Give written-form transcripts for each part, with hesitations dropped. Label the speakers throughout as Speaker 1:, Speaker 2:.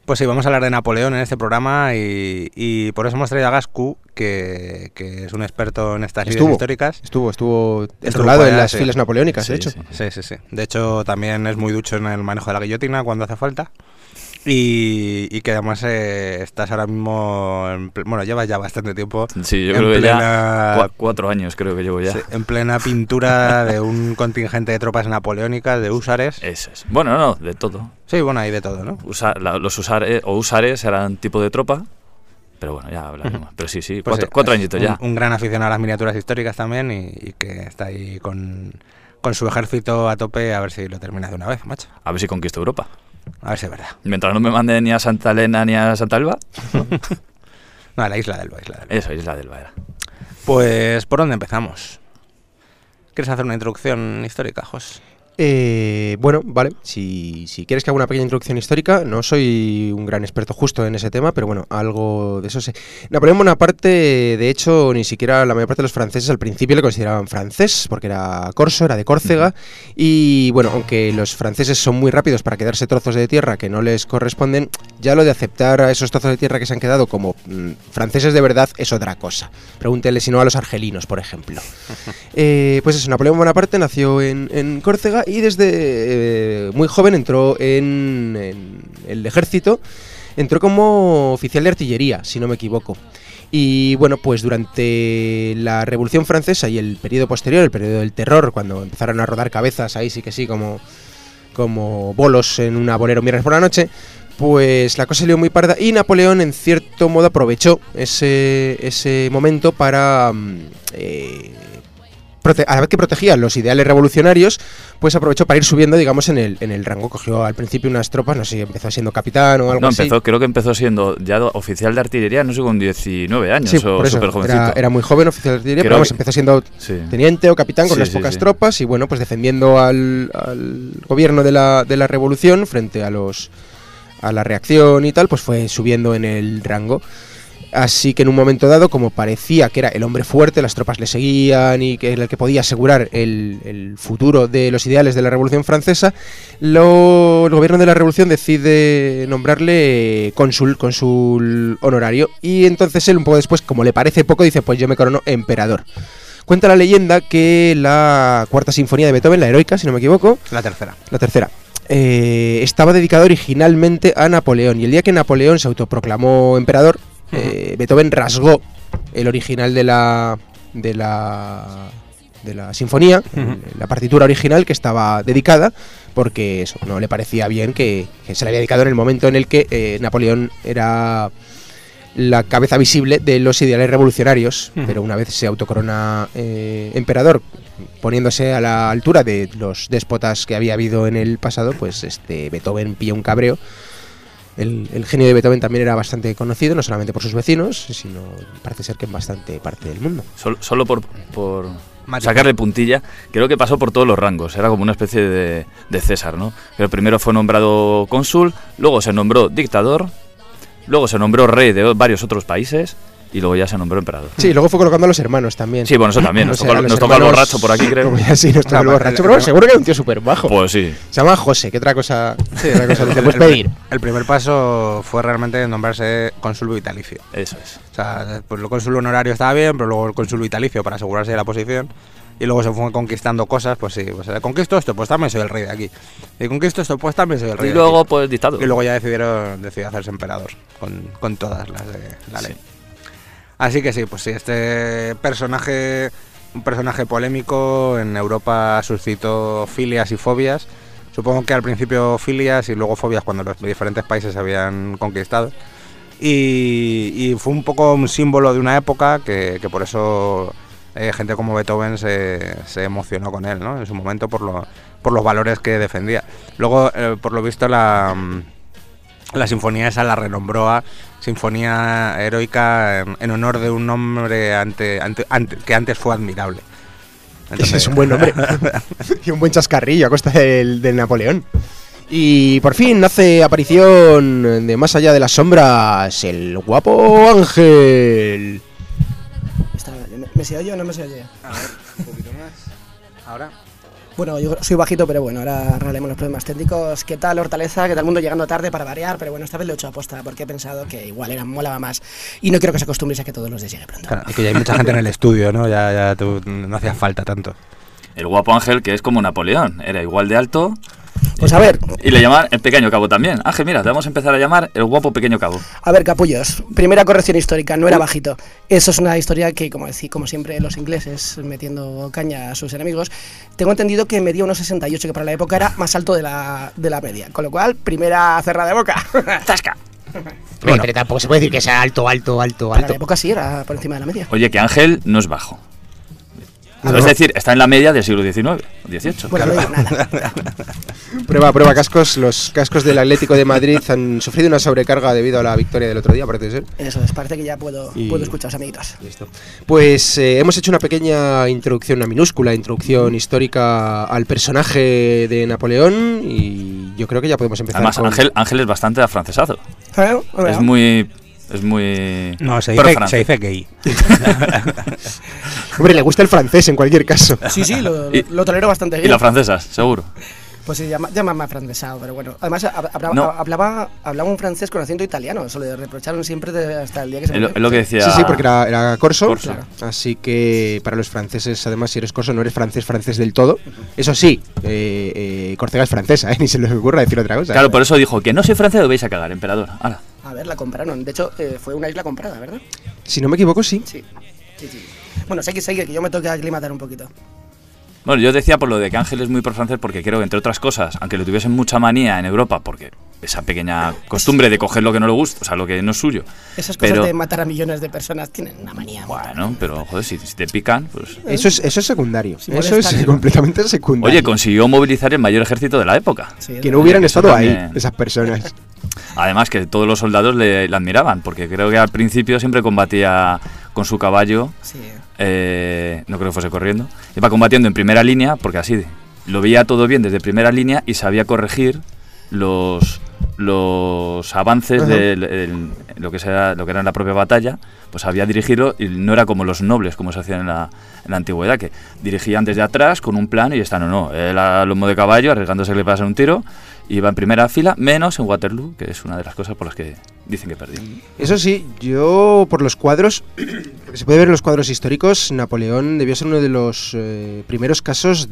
Speaker 1: Pues sí, vamos a hablar de Napoleón en este programa y por eso hemos traído a Gascu, que es un experto en estas ideas históricas.
Speaker 2: Estuvo enrolado en las filas napoleónicas, de hecho.
Speaker 1: Sí. De hecho, también es muy ducho en el manejo de la guillotina cuando hace falta. Y que además estás ahora mismo, llevas ya bastante tiempo.
Speaker 3: Sí, yo creo que ya 4 años creo que llevo ya.
Speaker 1: Sí, en plena pintura de un contingente de tropas napoleónicas, de húsares.
Speaker 3: Eso es. Bueno, no, de todo.
Speaker 1: Sí, bueno, hay de todo, ¿no?
Speaker 3: Los húsares eran tipo de tropa, pero bueno, ya hablaremos. Pero sí, pues 4 añitos ya.
Speaker 1: Un gran aficionado a las miniaturas históricas también y que está ahí con su ejército a tope, a ver si lo termina de una vez, macho.
Speaker 3: A ver si conquisto Europa.
Speaker 1: A ver si es verdad.
Speaker 3: Mientras no me manden ni a Santa Elena ni a Santa Elba.
Speaker 1: No, a la Isla del Elba.
Speaker 3: Eso, Isla del Elba era.
Speaker 1: Pues, ¿por dónde empezamos? ¿Quieres hacer una introducción histórica, Jos?
Speaker 2: Bueno, vale, si quieres que haga una pequeña introducción histórica, no soy un gran experto justo en ese tema, pero bueno, algo de eso sé. Napoleón Bonaparte, de hecho, ni siquiera la mayor parte de los franceses al principio le consideraban francés, porque era corso, era de Córcega, y bueno, aunque los franceses son muy rápidos para quedarse trozos de tierra que no les corresponden, ya lo de aceptar a esos trozos de tierra que se han quedado como franceses de verdad es otra cosa. Pregúntele si no a los argelinos, por ejemplo. Pues eso, Napoleón Bonaparte nació en Córcega y desde muy joven entró en el ejército, entró como oficial de artillería, si no me equivoco. Y bueno, pues durante la Revolución Francesa y el periodo posterior, el periodo del terror, cuando empezaron a rodar cabezas, ahí sí que sí, como bolos en una bolera un viernes por la noche, pues la cosa se lió muy parda y Napoleón en cierto modo aprovechó ese momento para... a la vez que protegía los ideales revolucionarios, pues aprovechó para ir subiendo, digamos, en el rango. Cogió al principio unas tropas, no sé si empezó siendo capitán o algo así.
Speaker 3: Creo que empezó siendo ya oficial de artillería, no sé, con 19 años
Speaker 2: sí,
Speaker 3: o súper jovencito.
Speaker 2: Era muy joven oficial de artillería, pero vamos, empezó siendo teniente o capitán con unas pocas tropas y bueno, pues defendiendo al gobierno de la revolución frente a la reacción y tal, pues fue subiendo en el rango. Así que en un momento dado, como parecía que era el hombre fuerte, las tropas le seguían y que era el que podía asegurar el futuro de los ideales de la Revolución Francesa, el gobierno de la Revolución decide nombrarle cónsul honorario. Y entonces él, un poco después, como le parece poco, dice, pues yo me corono emperador. Cuenta la leyenda que la cuarta sinfonía de Beethoven, la heroica, si no me equivoco...
Speaker 1: La tercera.
Speaker 2: Estaba dedicada originalmente a Napoleón. Y el día que Napoleón se autoproclamó emperador, Beethoven rasgó el original de la sinfonía, la partitura original que estaba dedicada, porque eso no le parecía bien que se le había dedicado en el momento en el que Napoleón era la cabeza visible de los ideales revolucionarios, pero una vez se autocorona emperador, poniéndose a la altura de los déspotas que había habido en el pasado, pues Beethoven pilla un cabreo. El genio de Beethoven también era bastante conocido, no solamente por sus vecinos, sino parece ser que en bastante parte del mundo.
Speaker 3: Solo por sacarle puntilla, creo que pasó por todos los rangos, era como una especie de César, ¿no? Pero primero fue nombrado cónsul, luego se nombró dictador, luego se nombró rey de varios otros países y luego ya se nombró emperador.
Speaker 2: Sí, luego fue colocando a los hermanos también.
Speaker 3: Sí, bueno, eso también. Nos tocó el borracho por aquí, creo.
Speaker 2: Sí, nos tocó el borracho, pero seguro que era un tío súper bajo.
Speaker 3: Pues sí.
Speaker 2: Se llama José, ¿qué otra cosa te puedes pedir?
Speaker 1: El primer paso fue realmente nombrarse cónsul vitalicio.
Speaker 3: Eso es.
Speaker 1: O sea, pues el cónsul honorario estaba bien, pero luego el cónsul vitalicio para asegurarse de la posición. Y luego se fue conquistando cosas, pues sí, pues conquisto esto, pues también soy el rey de aquí. Y conquisto esto, pues también soy el rey
Speaker 3: y
Speaker 1: de
Speaker 3: luego,
Speaker 1: aquí.
Speaker 3: Pues dictador.
Speaker 1: Y luego ya decidió hacerse emperador, con todas las de la ley. Así que sí, pues sí, un personaje polémico en Europa suscitó filias y fobias. Supongo que al principio filias y luego fobias cuando los diferentes países se habían conquistado. Y fue un poco un símbolo de una época que por eso gente como Beethoven se emocionó con él, ¿no? En su momento por los valores que defendía. Luego, por lo visto, la sinfonía esa la renombró a Sinfonía Heroica en honor de un nombre que antes fue admirable.
Speaker 2: Entonces, ese es un buen nombre. Y un buen chascarrillo a costa del Napoleón. Y por fin hace aparición de más allá de las sombras el guapo Ángel.
Speaker 4: ¿Me se oye o no me se oye?
Speaker 1: A ver, un poquito más. Ahora.
Speaker 4: Bueno, yo soy bajito, pero bueno, ahora arreglemos los problemas técnicos. ¿Qué tal, Hortaleza? ¿Qué tal, el mundo? Llegando tarde para variar, pero bueno, esta vez lo he hecho aposta porque he pensado que igual molaba más. Y no quiero que os acostumbréis a que todos los días llegue pronto.
Speaker 1: Claro, y que ya hay mucha gente en el estudio, ¿no? Ya tú, no hacía falta tanto.
Speaker 3: El guapo Ángel, que es como Napoleón, era igual de alto.
Speaker 4: Pues a ver.
Speaker 3: Y le llaman el pequeño cabo también. Ángel, mira, te vamos a empezar a llamar el guapo pequeño cabo.
Speaker 4: A ver, capullos, primera corrección histórica, no era bajito. Eso es una historia que, como siempre, los ingleses metiendo caña a sus enemigos. Tengo entendido que medía unos 68, que para la época era más alto de la media. Con lo cual, primera cerrada de boca. ¡Tasca!
Speaker 2: Bueno, pero tampoco se puede decir que sea alto.
Speaker 4: Para la época sí, era por encima de la media.
Speaker 3: Oye, que Ángel no es bajo. No. Es decir, está en la media del siglo XIX, XVIII.
Speaker 4: Bueno, no digo nada.
Speaker 2: Prueba cascos. Los cascos del Atlético de Madrid han sufrido una sobrecarga debido a la victoria del otro día, parece ser.
Speaker 4: Eso es, parece que ya puedo escucharos, amiguitos.
Speaker 2: Listo. Pues hemos hecho una pequeña introducción, una minúscula introducción histórica al personaje de Napoleón y yo creo que ya podemos empezar.
Speaker 3: Además, Ángel es bastante afrancesado. Es muy...
Speaker 1: No, se dice gay.
Speaker 2: Hombre, le gusta el francés en cualquier caso.
Speaker 4: Sí, lo tolero bastante bien.
Speaker 3: Y las francesas, seguro.
Speaker 4: Pues sí, llámame afrancesado, pero bueno. Además, hablaba un francés con acento italiano. Eso le reprocharon siempre hasta el día que se murió.
Speaker 3: Es lo que decía...
Speaker 2: Sí, porque era corso.
Speaker 4: Claro.
Speaker 2: Así que para los franceses, además, si eres corso, no eres francés del todo. Eso sí, Córcega es francesa, ni se les ocurra decir otra cosa.
Speaker 3: Claro, por eso dijo que no soy francés, lo vais a cagar, emperador. ¡Hala!
Speaker 4: A ver, la compraron. De hecho, fue una isla comprada, ¿verdad?
Speaker 2: Si no me equivoco, sí.
Speaker 4: Sí. Bueno, sé que yo me tengo que aclimatar un poquito.
Speaker 3: Bueno, yo decía por lo de que Ángel es muy pro francés porque creo que, entre otras cosas, aunque le tuviesen mucha manía en Europa, porque esa pequeña costumbre de coger lo que no le gusta, o sea, lo que no es suyo.
Speaker 4: Esas cosas de matar a millones de personas tienen una manía.
Speaker 3: Bueno, pero joder, si te pican, pues...
Speaker 2: Eso es secundario. Eso es completamente secundario.
Speaker 3: Oye, consiguió movilizar el mayor ejército de la época.
Speaker 2: Sí, que no hubieran estado ahí, esas personas.
Speaker 3: Además que todos los soldados le admiraban, porque creo que al principio siempre combatía con su caballo,
Speaker 4: sí.
Speaker 3: No creo que fuese corriendo, iba combatiendo en primera línea, porque así lo veía todo bien desde primera línea y sabía corregir los avances de lo que era en la propia batalla, pues sabía dirigirlo y no era como los nobles, como se hacía en la antigüedad, que dirigían desde atrás con un plan y no, él a lomo de caballo, arriesgándose que le pasara un tiro, iba en primera fila, menos en Waterloo, que es una de las cosas por las que dicen que perdió.
Speaker 2: Eso sí, yo por los cuadros, porque se puede ver en los cuadros históricos, Napoleón debió ser uno de los primeros casos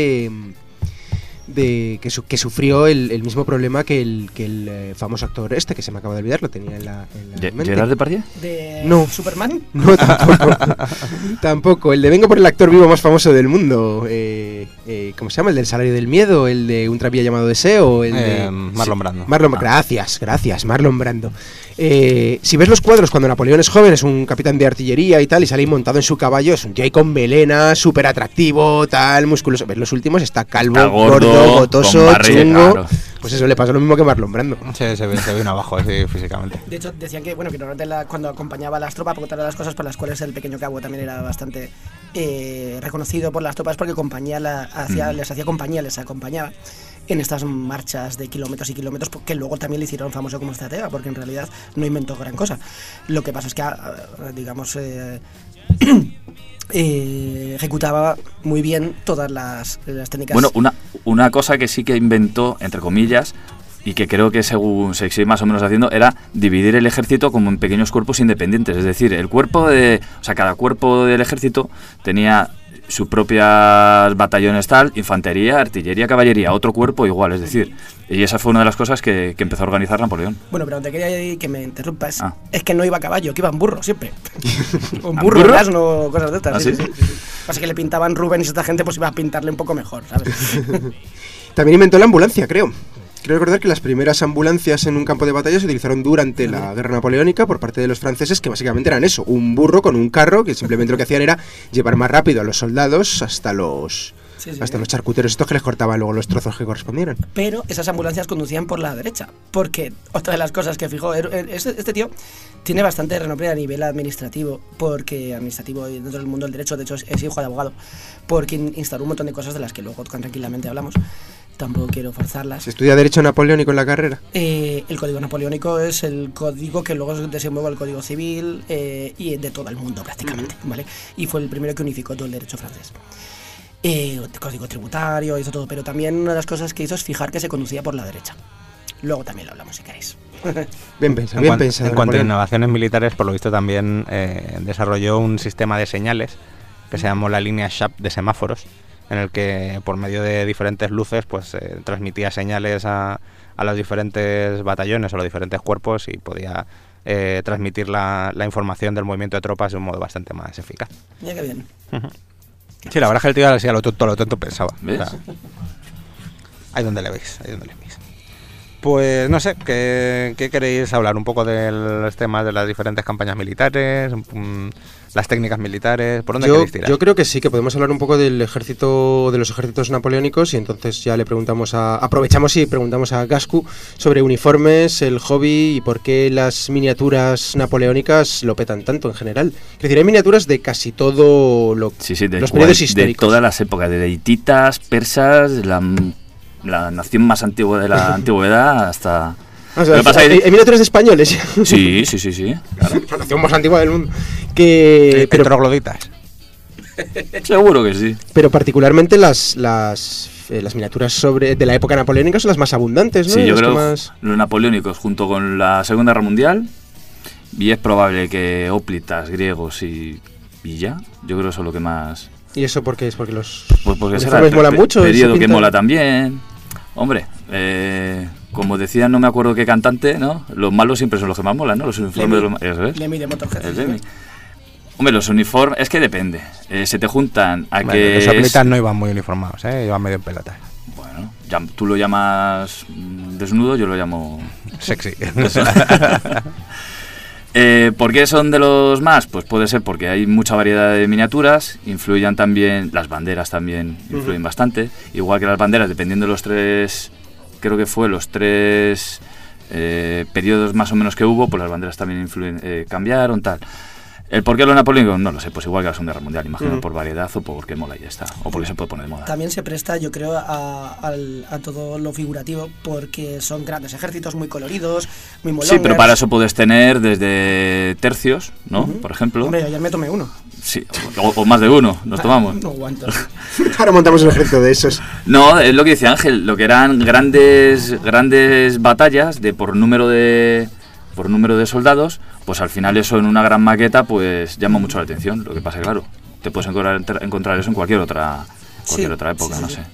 Speaker 2: que sufrió el mismo problema que el famoso actor que se me acaba de olvidar, lo tenía en la mente.
Speaker 3: ¿Gerard Depardieu?
Speaker 4: No. ¿Superman?
Speaker 2: No, tampoco. El de Vengo por el actor vivo más famoso del mundo. ¿Cómo se llama? El del Salario del Miedo, el de Un tranvía llamado Deseo, el de...
Speaker 1: Marlon Brando.
Speaker 2: Gracias, Marlon Brando. Si ves los cuadros cuando Napoleón es joven, es un capitán de artillería y tal, y sale montado en su caballo, es un tío ahí con melena, súper atractivo, tal, musculoso. Ves los últimos, está calvo, gordo, gotoso, chungo. Claro. Pues eso le pasó lo mismo que Marlon Brando.
Speaker 1: Sí, se vino abajo así físicamente.
Speaker 4: De hecho, decían que normalmente cuando acompañaba a las tropas, por otra de las cosas por las cuales el pequeño cabo también era bastante reconocido por las tropas, porque les acompañaba en estas marchas de kilómetros y kilómetros, que luego también le hicieron famoso como estratega, porque en realidad no inventó gran cosa. Lo que pasa es que, ejecutaba muy bien todas las técnicas.
Speaker 3: Bueno, una cosa que sí que inventó, entre comillas, y que creo que según se sigue más o menos haciendo, era dividir el ejército como en pequeños cuerpos independientes. Es decir, cada cuerpo del ejército tenía sus propias batallones tal, infantería, artillería, caballería, otro cuerpo igual, es decir, y esa fue una de las cosas que empezó a organizar Napoleón.
Speaker 4: Bueno, pero te quería que me interrumpas, es que no iba a caballo, que iba en burro siempre. Un
Speaker 3: burro,
Speaker 4: un asno, cosas de estas.
Speaker 3: ¿Sí?
Speaker 4: Pasa que le pintaban Rubens y esta gente, pues iba a pintarle un poco mejor, ¿sabes?
Speaker 2: También inventó la ambulancia, creo. Quiero recordar que las primeras ambulancias en un campo de batalla se utilizaron durante la guerra napoleónica por parte de los franceses, que básicamente eran eso, un burro con un carro, que simplemente lo que hacían era llevar más rápido a los soldados hasta los charcuteros estos que les cortaban luego los trozos que correspondieran.
Speaker 4: Pero esas ambulancias conducían por la derecha, porque otra de las cosas que fijó, este tío tiene bastante renombre a nivel administrativo, porque administrativo dentro del mundo del derecho, de hecho es hijo de abogado, porque instauró un montón de cosas de las que luego tranquilamente hablamos. Tampoco quiero forzarlas.
Speaker 2: ¿Se estudia Derecho Napoleónico en la carrera?
Speaker 4: El Código Napoleónico es el código que luego desenvuelve el Código Civil y de todo el mundo prácticamente, ¿vale? Y fue el primero que unificó todo el derecho francés. código tributario, hizo todo, pero también una de las cosas que hizo es fijar que se conducía por la derecha. Luego también lo hablamos si queréis.
Speaker 2: Bien pensado, bien pensado.
Speaker 1: En cuanto a innovaciones militares, por lo visto también desarrolló un sistema de señales que se llamó la línea SHAP de semáforos, en el que por medio de diferentes luces pues transmitía señales a los diferentes batallones o los diferentes cuerpos y podía transmitir la información del movimiento de tropas de un modo bastante más eficaz.
Speaker 4: Mira qué bien.
Speaker 1: Sí, la verdad es que el tío a lo tonto pensaba.
Speaker 3: ¿Ves?
Speaker 1: O sea, ahí donde le veis, Pues no sé, ¿qué queréis hablar? Un poco de los temas de las diferentes campañas militares, las técnicas militares, ¿por dónde queréis tirar?
Speaker 2: Yo creo que sí, que podemos hablar un poco del ejército, de los ejércitos napoleónicos, y entonces ya aprovechamos y preguntamos a Gascu sobre uniformes, el hobby y por qué las miniaturas napoleónicas lo petan tanto en general. Es decir, hay miniaturas de casi todo los periodos históricos.
Speaker 3: De todas las épocas, de hititas, persas, la nación más antigua de la antigüedad hasta...
Speaker 2: O sea, hay miniaturas de españoles.
Speaker 3: Sí.
Speaker 2: Claro. La nación más antigua del mundo. Pero
Speaker 1: trogloditas.
Speaker 3: Seguro que sí.
Speaker 2: Pero particularmente las miniaturas de la época napoleónica son las más abundantes, ¿no?
Speaker 3: Sí, yo creo los napoleónicos junto con la Segunda Guerra Mundial, y es probable que óplitas, griegos y ya, yo creo que eso es lo que más...
Speaker 2: ¿Y eso por qué es? Porque los
Speaker 3: uniformes
Speaker 2: molan mucho.
Speaker 3: Periodo que mola también. Hombre, como decía, no me acuerdo qué cantante, ¿no? Los malos siempre son los que más molan, ¿no? Los uniformes
Speaker 4: Lemmy de Motorhead.
Speaker 3: El Lemmy. Hombre, los uniformes, es que depende. Se te juntan a
Speaker 1: bueno,
Speaker 3: que...
Speaker 1: Los óplitas no iban muy uniformados, iban medio en pelotas.
Speaker 3: Bueno, tú lo llamas desnudo, yo lo llamo...
Speaker 1: Sexy.
Speaker 3: ¿Por qué son de los más? Pues puede ser porque hay mucha variedad de miniaturas, influyen también, las banderas también influyen bastante, igual que las banderas, dependiendo de los tres, creo que fue los tres periodos más o menos que hubo, pues las banderas también cambiaron, tal. ¿El por qué los napoleónicos? No lo sé, pues igual que la Segunda Guerra Mundial, imagino por variedad o porque mola y ya está, o porque se puede poner de moda.
Speaker 4: También se presta, yo creo, a todo lo figurativo, porque son grandes ejércitos muy coloridos, muy molongers.
Speaker 3: Sí, pero para eso puedes tener desde tercios, ¿no? Por ejemplo.
Speaker 4: Hombre, ayer me tomé uno.
Speaker 3: Sí, o más de uno, nos tomamos.
Speaker 4: No aguanto.
Speaker 2: Ahora montamos un ejército de esos.
Speaker 3: No, es lo que decía Ángel, lo que eran grandes batallas por número de soldados, pues al final eso en una gran maqueta pues llama mucho la atención. Lo que pasa es claro, te puedes encontrar eso en cualquier otra época,
Speaker 4: sí.
Speaker 3: No sé.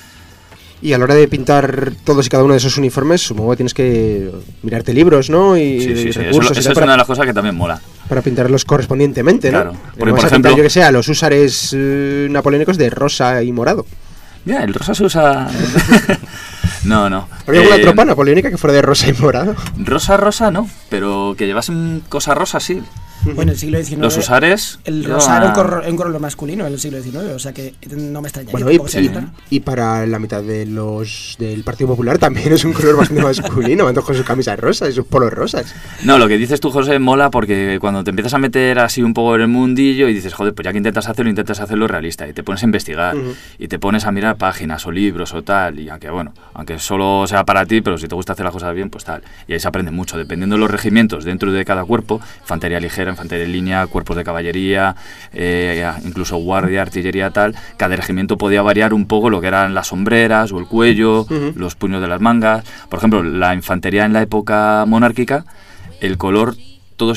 Speaker 2: Y a la hora de pintar todos y cada uno de esos uniformes, supongo que tienes que mirarte libros, ¿no? Y recursos.
Speaker 3: Eso es una de las cosas que también mola.
Speaker 2: Para pintarlos correspondientemente, ¿no?
Speaker 3: Claro. Porque, por ejemplo,
Speaker 2: pintar, yo que sé, a los húsares napoleónicos de rosa y morado.
Speaker 3: Mira, el rosa se usa... No.
Speaker 2: ¿Había alguna tropa napoleónica que fuera de rosa y morado?
Speaker 3: Rosa no, pero que llevasen cosas rosas, sí.
Speaker 4: Bueno, en el siglo XIX...
Speaker 3: Los usares...
Speaker 4: El rosa era un color masculino en el siglo XIX, o sea que no me extrañaría.
Speaker 2: Bueno, y para la mitad del Partido Popular también es un color bastante masculino, van todos con sus camisas rosas y sus polos rosas.
Speaker 3: No, lo que dices tú, José, mola porque cuando te empiezas a meter así un poco en el mundillo y dices, joder, pues ya que intentas hacerlo realista y te pones a investigar y te pones a mirar páginas o libros o tal, y aunque solo sea para ti, pero si te gusta hacer las cosas bien, pues tal. Y ahí se aprende mucho, dependiendo de los regimientos dentro de cada cuerpo, infantería ligera, infantería en línea, cuerpos de caballería, incluso guardia, artillería, tal. Cada regimiento podía variar un poco lo que eran las sombreras o el cuello, los puños de las mangas. Por ejemplo, la infantería en la época monárquica, el color, todo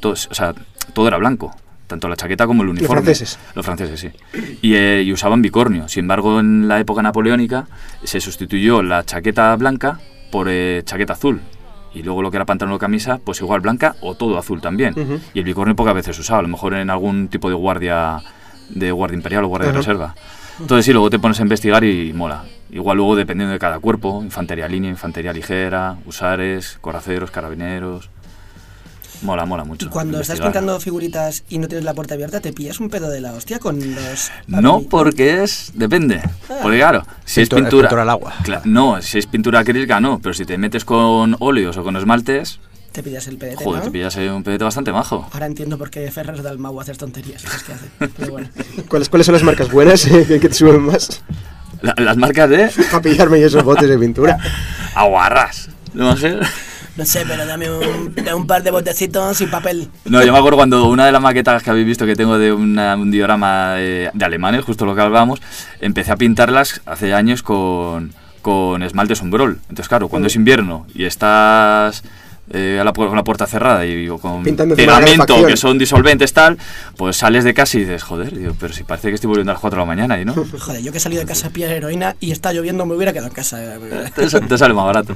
Speaker 3: era blanco, tanto la chaqueta como el uniforme. Los franceses, sí. Y usaban bicornio. Sin embargo, en la época napoleónica se sustituyó la chaqueta blanca por chaqueta azul. Y luego lo que era pantalón o camisa, pues igual blanca o todo azul también. Y el bicornio pocas veces usaba, a lo mejor en algún tipo de guardia imperial o guardia de reserva. Entonces sí, luego te pones a investigar y mola. Igual luego dependiendo de cada cuerpo, infantería línea, infantería ligera, husares, coraceros, carabineros... Mola mucho.
Speaker 4: Y cuando estás pintando figuritas y no tienes la puerta abierta, ¿te pillas un pedo de la hostia con los...?
Speaker 3: No, porque depende. Porque claro, si es pintura
Speaker 1: al agua.
Speaker 3: No, si es pintura acrílica no, pero si te metes con óleos o con esmaltes...
Speaker 4: Te pillas el pedete,
Speaker 3: joder,
Speaker 4: ¿no?
Speaker 3: te pillas un pedete bastante majo.
Speaker 4: Ahora entiendo por qué Ferrer Dalmau hace tonterías, esas que hace. Pero bueno.
Speaker 2: ¿Cuáles son las marcas buenas que te suben más?
Speaker 3: Las marcas de...
Speaker 2: Para pillarme yo esos botes de pintura.
Speaker 3: Aguarras. No sé.
Speaker 4: No sé, pero dame un par de botecitos y papel.
Speaker 3: No, yo me acuerdo cuando una de las maquetas que habéis visto que tengo de un diorama de alemanes, justo lo que hablábamos, empecé a pintarlas hace años con esmalte sombrol. Entonces, claro, cuando es invierno y estás con la puerta cerrada y con pegamento, que son disolventes, tal, pues sales de casa y dices, joder, pero si parece que estoy volviendo a las 4 de la mañana y no.
Speaker 4: Joder, yo que he salido de casa a pillar heroína y está lloviendo, me hubiera quedado en casa.
Speaker 3: Te sale más barato.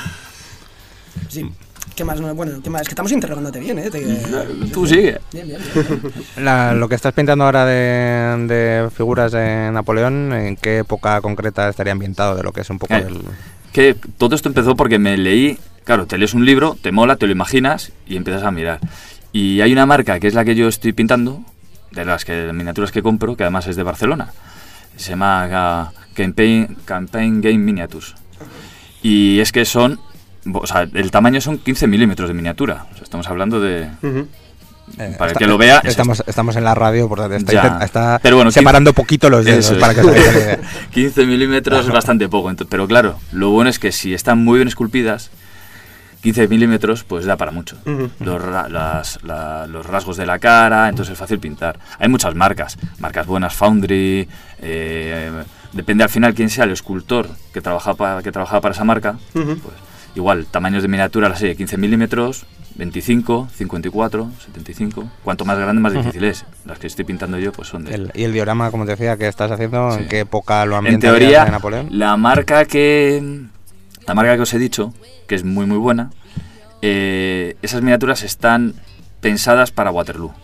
Speaker 4: Sí. ¿Qué más? Bueno, ¿qué más? Es que estamos interrogándote bien, ¿eh?
Speaker 3: Tú sigue.
Speaker 4: Bien.
Speaker 1: Lo que estás pintando ahora de figuras de Napoleón, ¿en qué época concreta estaría ambientado de lo que es un poco
Speaker 3: Que todo esto empezó porque me leí, claro, te lees un libro, te mola, te lo imaginas y empiezas a mirar. Y hay una marca que es la que yo estoy pintando, de las miniaturas que compro, que además es de Barcelona. Se llama Campaign Game Miniatures. Y es que son... O sea, el tamaño son 15 milímetros de miniatura. O sea, estamos hablando de... Para el que lo vea...
Speaker 1: Estamos en la radio, por tanto está
Speaker 3: pero bueno,
Speaker 1: separando poquito los dedos para que se vea la idea.
Speaker 3: 15 milímetros es bastante poco. Pero claro, lo bueno es que si están muy bien esculpidas, 15 milímetros pues da para mucho. Los rasgos de la cara, entonces es fácil pintar. Hay muchas marcas buenas, Foundry... depende al final quién sea el escultor que trabajaba para esa marca, pues... Igual, tamaños de miniatura, así de 15 milímetros, 25, 54, 75. Cuanto más grande, más difícil es. Las que estoy pintando yo, pues son de...
Speaker 1: ¿Y el diorama, como te decía, que estás haciendo,
Speaker 3: sí.
Speaker 1: en qué época lo ambientas?
Speaker 3: En teoría,
Speaker 1: de Napoleón?
Speaker 3: la marca que os he dicho, que es muy muy buena, esas miniaturas están pensadas para Waterloo.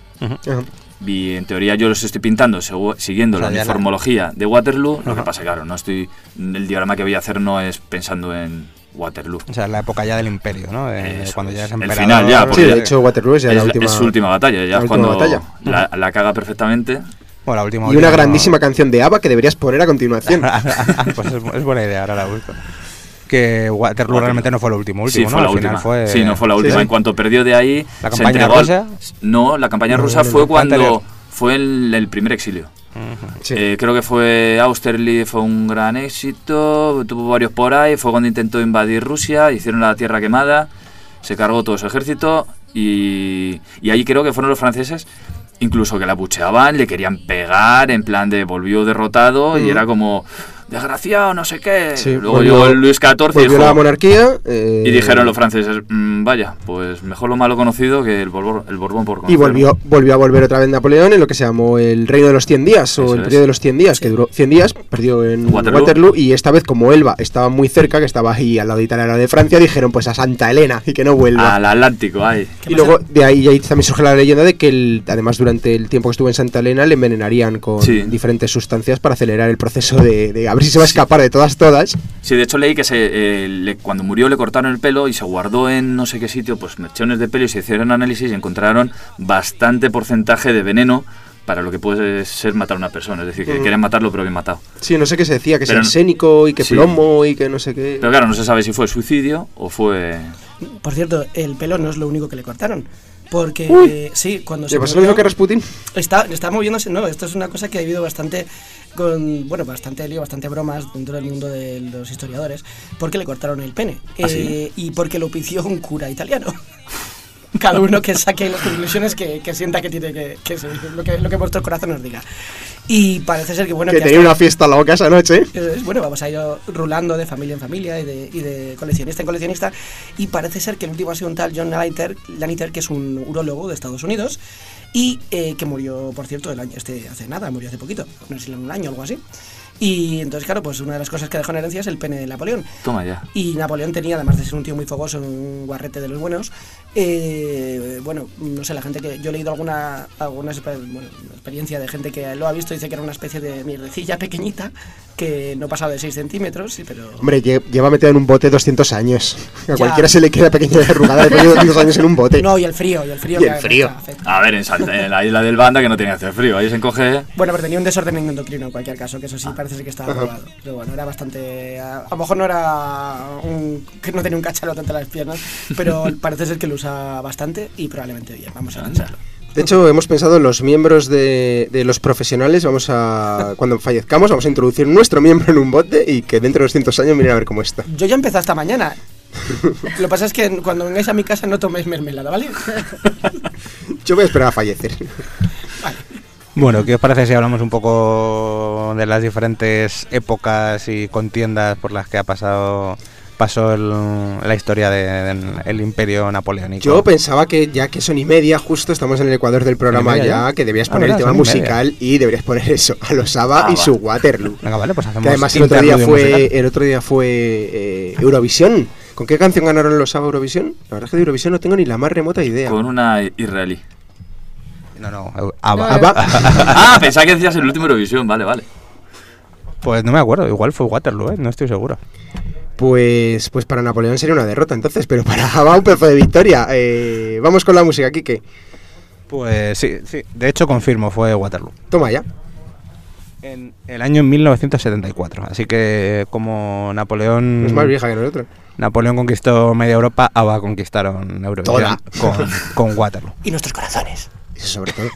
Speaker 3: Y en teoría yo los estoy pintando siguiendo la uniformología de Waterloo. Lo que pasa, claro, el diorama que voy a hacer no es pensando en Waterloo.
Speaker 1: O sea, la época ya del Imperio, ¿no? Cuando ya es emperador.
Speaker 3: El final ya.
Speaker 2: Sí, de hecho Waterloo es ya
Speaker 3: es su última batalla. Ya es cuando la caga perfectamente.
Speaker 1: Bueno, la última
Speaker 2: y una grandísima canción de ABBA que deberías poner a continuación.
Speaker 1: Pues es buena idea, ahora la busco. Que Waterloo realmente no fue lo último,
Speaker 3: sí,
Speaker 1: ¿no?
Speaker 3: Fue la última. Sí, no fue la última. Sí. En cuanto perdió de ahí...
Speaker 1: ¿La campaña rusa?
Speaker 3: No, la campaña rusa fue cuando... Fue el primer exilio. Sí. Creo que fue Austerlitz, fue un gran éxito, tuvo varios por ahí, fue cuando intentó invadir Rusia, hicieron la Tierra Quemada, se cargó todo su ejército y ahí creo que fueron los franceses, incluso que la abucheaban, le querían pegar, en plan de volvió derrotado y era como... desgraciado, no sé qué. Sí, luego llegó Luis XIV y
Speaker 2: dijo, la monarquía
Speaker 3: y dijeron los franceses, vaya, pues mejor lo malo conocido que el Borbón por conocer.
Speaker 2: Y volvió a volver otra vez Napoleón en lo que se llamó el Reino de los 100 días, o el periodo de los 100 días, que duró 100 días, perdió en Waterloo, y esta vez como Elba estaba muy cerca, que estaba ahí al lado de Italia, al lado de Francia, dijeron pues a Santa Elena y que no vuelva.
Speaker 3: Al Atlántico, ahí.
Speaker 2: Y luego de ahí también surge la leyenda de que además durante el tiempo que estuvo en Santa Elena le envenenarían con diferentes sustancias para acelerar el proceso de a ver si se va a escapar de todas.
Speaker 3: Sí, de hecho leí que cuando murió le cortaron el pelo y se guardó en no sé qué sitio, pues mechones de pelo, y se hicieron análisis y encontraron bastante porcentaje de veneno para lo que puede ser matar a una persona. Es decir, que querían matarlo pero bien matado.
Speaker 2: Sí, no sé qué se decía, que es arsénico y que plomo y que no sé qué.
Speaker 3: Pero claro, no se sabe si fue suicidio o fue...
Speaker 4: Por cierto, el pelo no es lo único que le cortaron. Porque, sí, cuando se
Speaker 2: pasó lo mismo que Rasputin?
Speaker 4: Está moviéndose, no, esto es una cosa que ha habido bastante bastante lío, bastante bromas dentro del mundo de los historiadores, porque le cortaron el pene.
Speaker 3: ¿Sí?
Speaker 4: Y porque lo pidió un cura italiano. Cada uno que saque las conclusiones que sienta que tiene que ser, lo que vuestro corazón nos diga. Y parece ser que
Speaker 2: que tenía una fiesta en la boca esa noche.
Speaker 4: Bueno, vamos a ir rulando de familia en familia y de coleccionista en coleccionista. Y parece ser que el último ha sido un tal John Laniter, que es un urólogo de Estados Unidos y que murió, por cierto, hace nada, murió hace poquito, no sé si en un año o algo así. Y entonces, claro, pues una de las cosas que dejó en herencia es el pene de Napoleón.
Speaker 3: Toma ya.
Speaker 4: Y Napoleón tenía, además de ser un tío muy fogoso, un guarrete de los buenos, bueno, no sé, la gente que... Yo he leído alguna experiencia de gente que lo ha visto, dice que era una especie de mierdecilla pequeñita, que no pasaba de 6 centímetros, sí, pero...
Speaker 2: Hombre, lleva metido en un bote 200 años. A cualquiera se le queda pequeña y arrugada de 200 años en un bote.
Speaker 4: No, y el frío.
Speaker 3: A ver, en la isla del Banda, que no tenía que hacer frío, ahí se encoge...
Speaker 4: Bueno, pero tenía un desorden endocrino en cualquier caso, que eso sí parece ser que estaba probado. Pero bueno, era bastante... A lo mejor no era que no tenía un cachalote entre las piernas, pero parece ser que lo usa bastante y probablemente bien. Vamos a pensarlo.
Speaker 2: De hecho, hemos pensado en los miembros de los profesionales. Cuando fallezcamos, vamos a introducir nuestro miembro en un bote y que dentro de 200 años miren a ver cómo está.
Speaker 4: Yo ya empecé esta mañana Lo que pasa es que cuando vengáis a mi casa no toméis mermelada, ¿vale?
Speaker 2: Yo voy a esperar a fallecer.
Speaker 4: Vale.
Speaker 1: Bueno, ¿qué os parece si hablamos un poco de las diferentes épocas y contiendas por las que pasó la historia del Imperio Napoleónico?
Speaker 2: Yo pensaba que ya que son y media, justo estamos en el ecuador del programa ya, que deberías poner el tema musical y deberías poner eso, a los ABBA y su Waterloo.
Speaker 1: Venga, vale, pues hacemos.
Speaker 2: Que además el otro día fue Eurovisión. ¿Con qué canción ganaron los ABBA Eurovisión? La verdad es que de Eurovisión no tengo ni la más remota idea.
Speaker 3: Con una israelí.
Speaker 1: No, ABBA.
Speaker 3: Ah, pensaba que decías el último Eurovisión, vale.
Speaker 1: Pues no me acuerdo, igual fue Waterloo, no estoy seguro.
Speaker 2: Pues para Napoleón sería una derrota entonces, pero para ABBA un pedazo de victoria. Vamos con la música, Quique.
Speaker 1: Pues sí, de hecho confirmo, fue Waterloo.
Speaker 2: Toma ya.
Speaker 1: En el año 1974, así que como Napoleón...
Speaker 2: Es más vieja que nosotros.
Speaker 1: Napoleón conquistó media Europa, ABBA conquistaron Eurovisión con Waterloo.
Speaker 4: Y nuestros corazones.
Speaker 2: Eso sobre todo.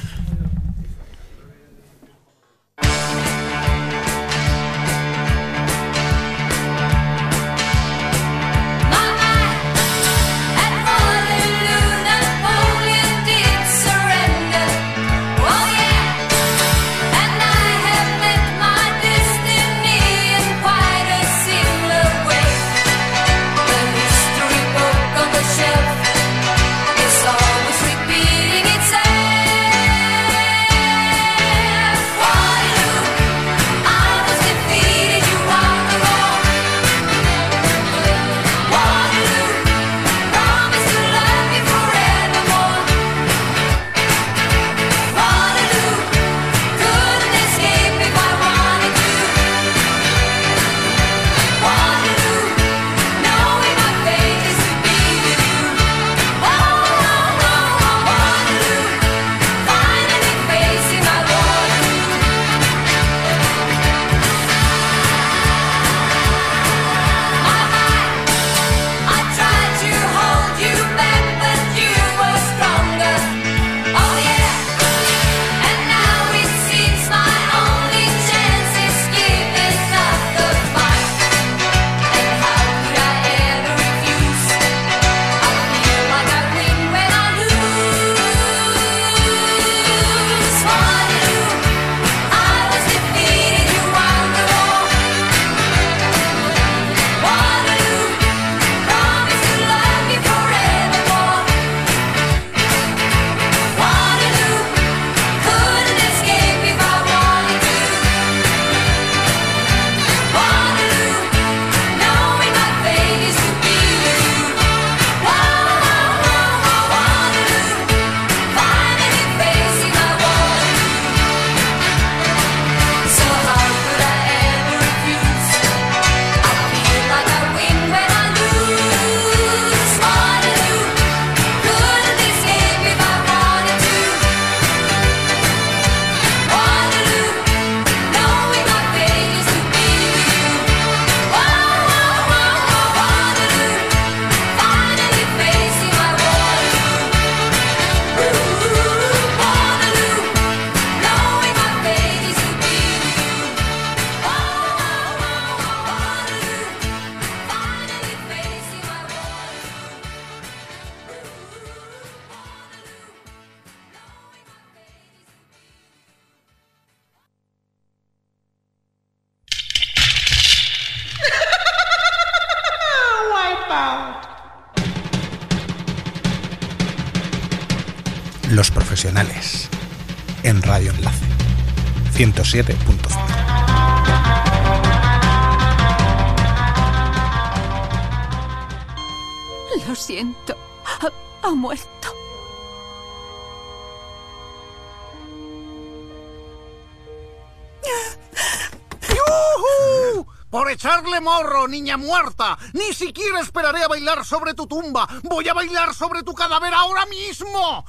Speaker 1: Los profesionales en Radio Enlace 107.0.
Speaker 5: Lo siento, ha muerto.
Speaker 6: ¡Yujú! ¡Por echarle morro, niña muerta! ¡Ni siquiera esperaré a bailar sobre tu tumba! ¡Voy a bailar sobre tu cadáver ahora mismo!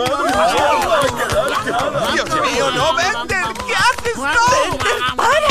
Speaker 7: ¡Dios mío, no, Bender! ¿Qué haces, no? ¡Para!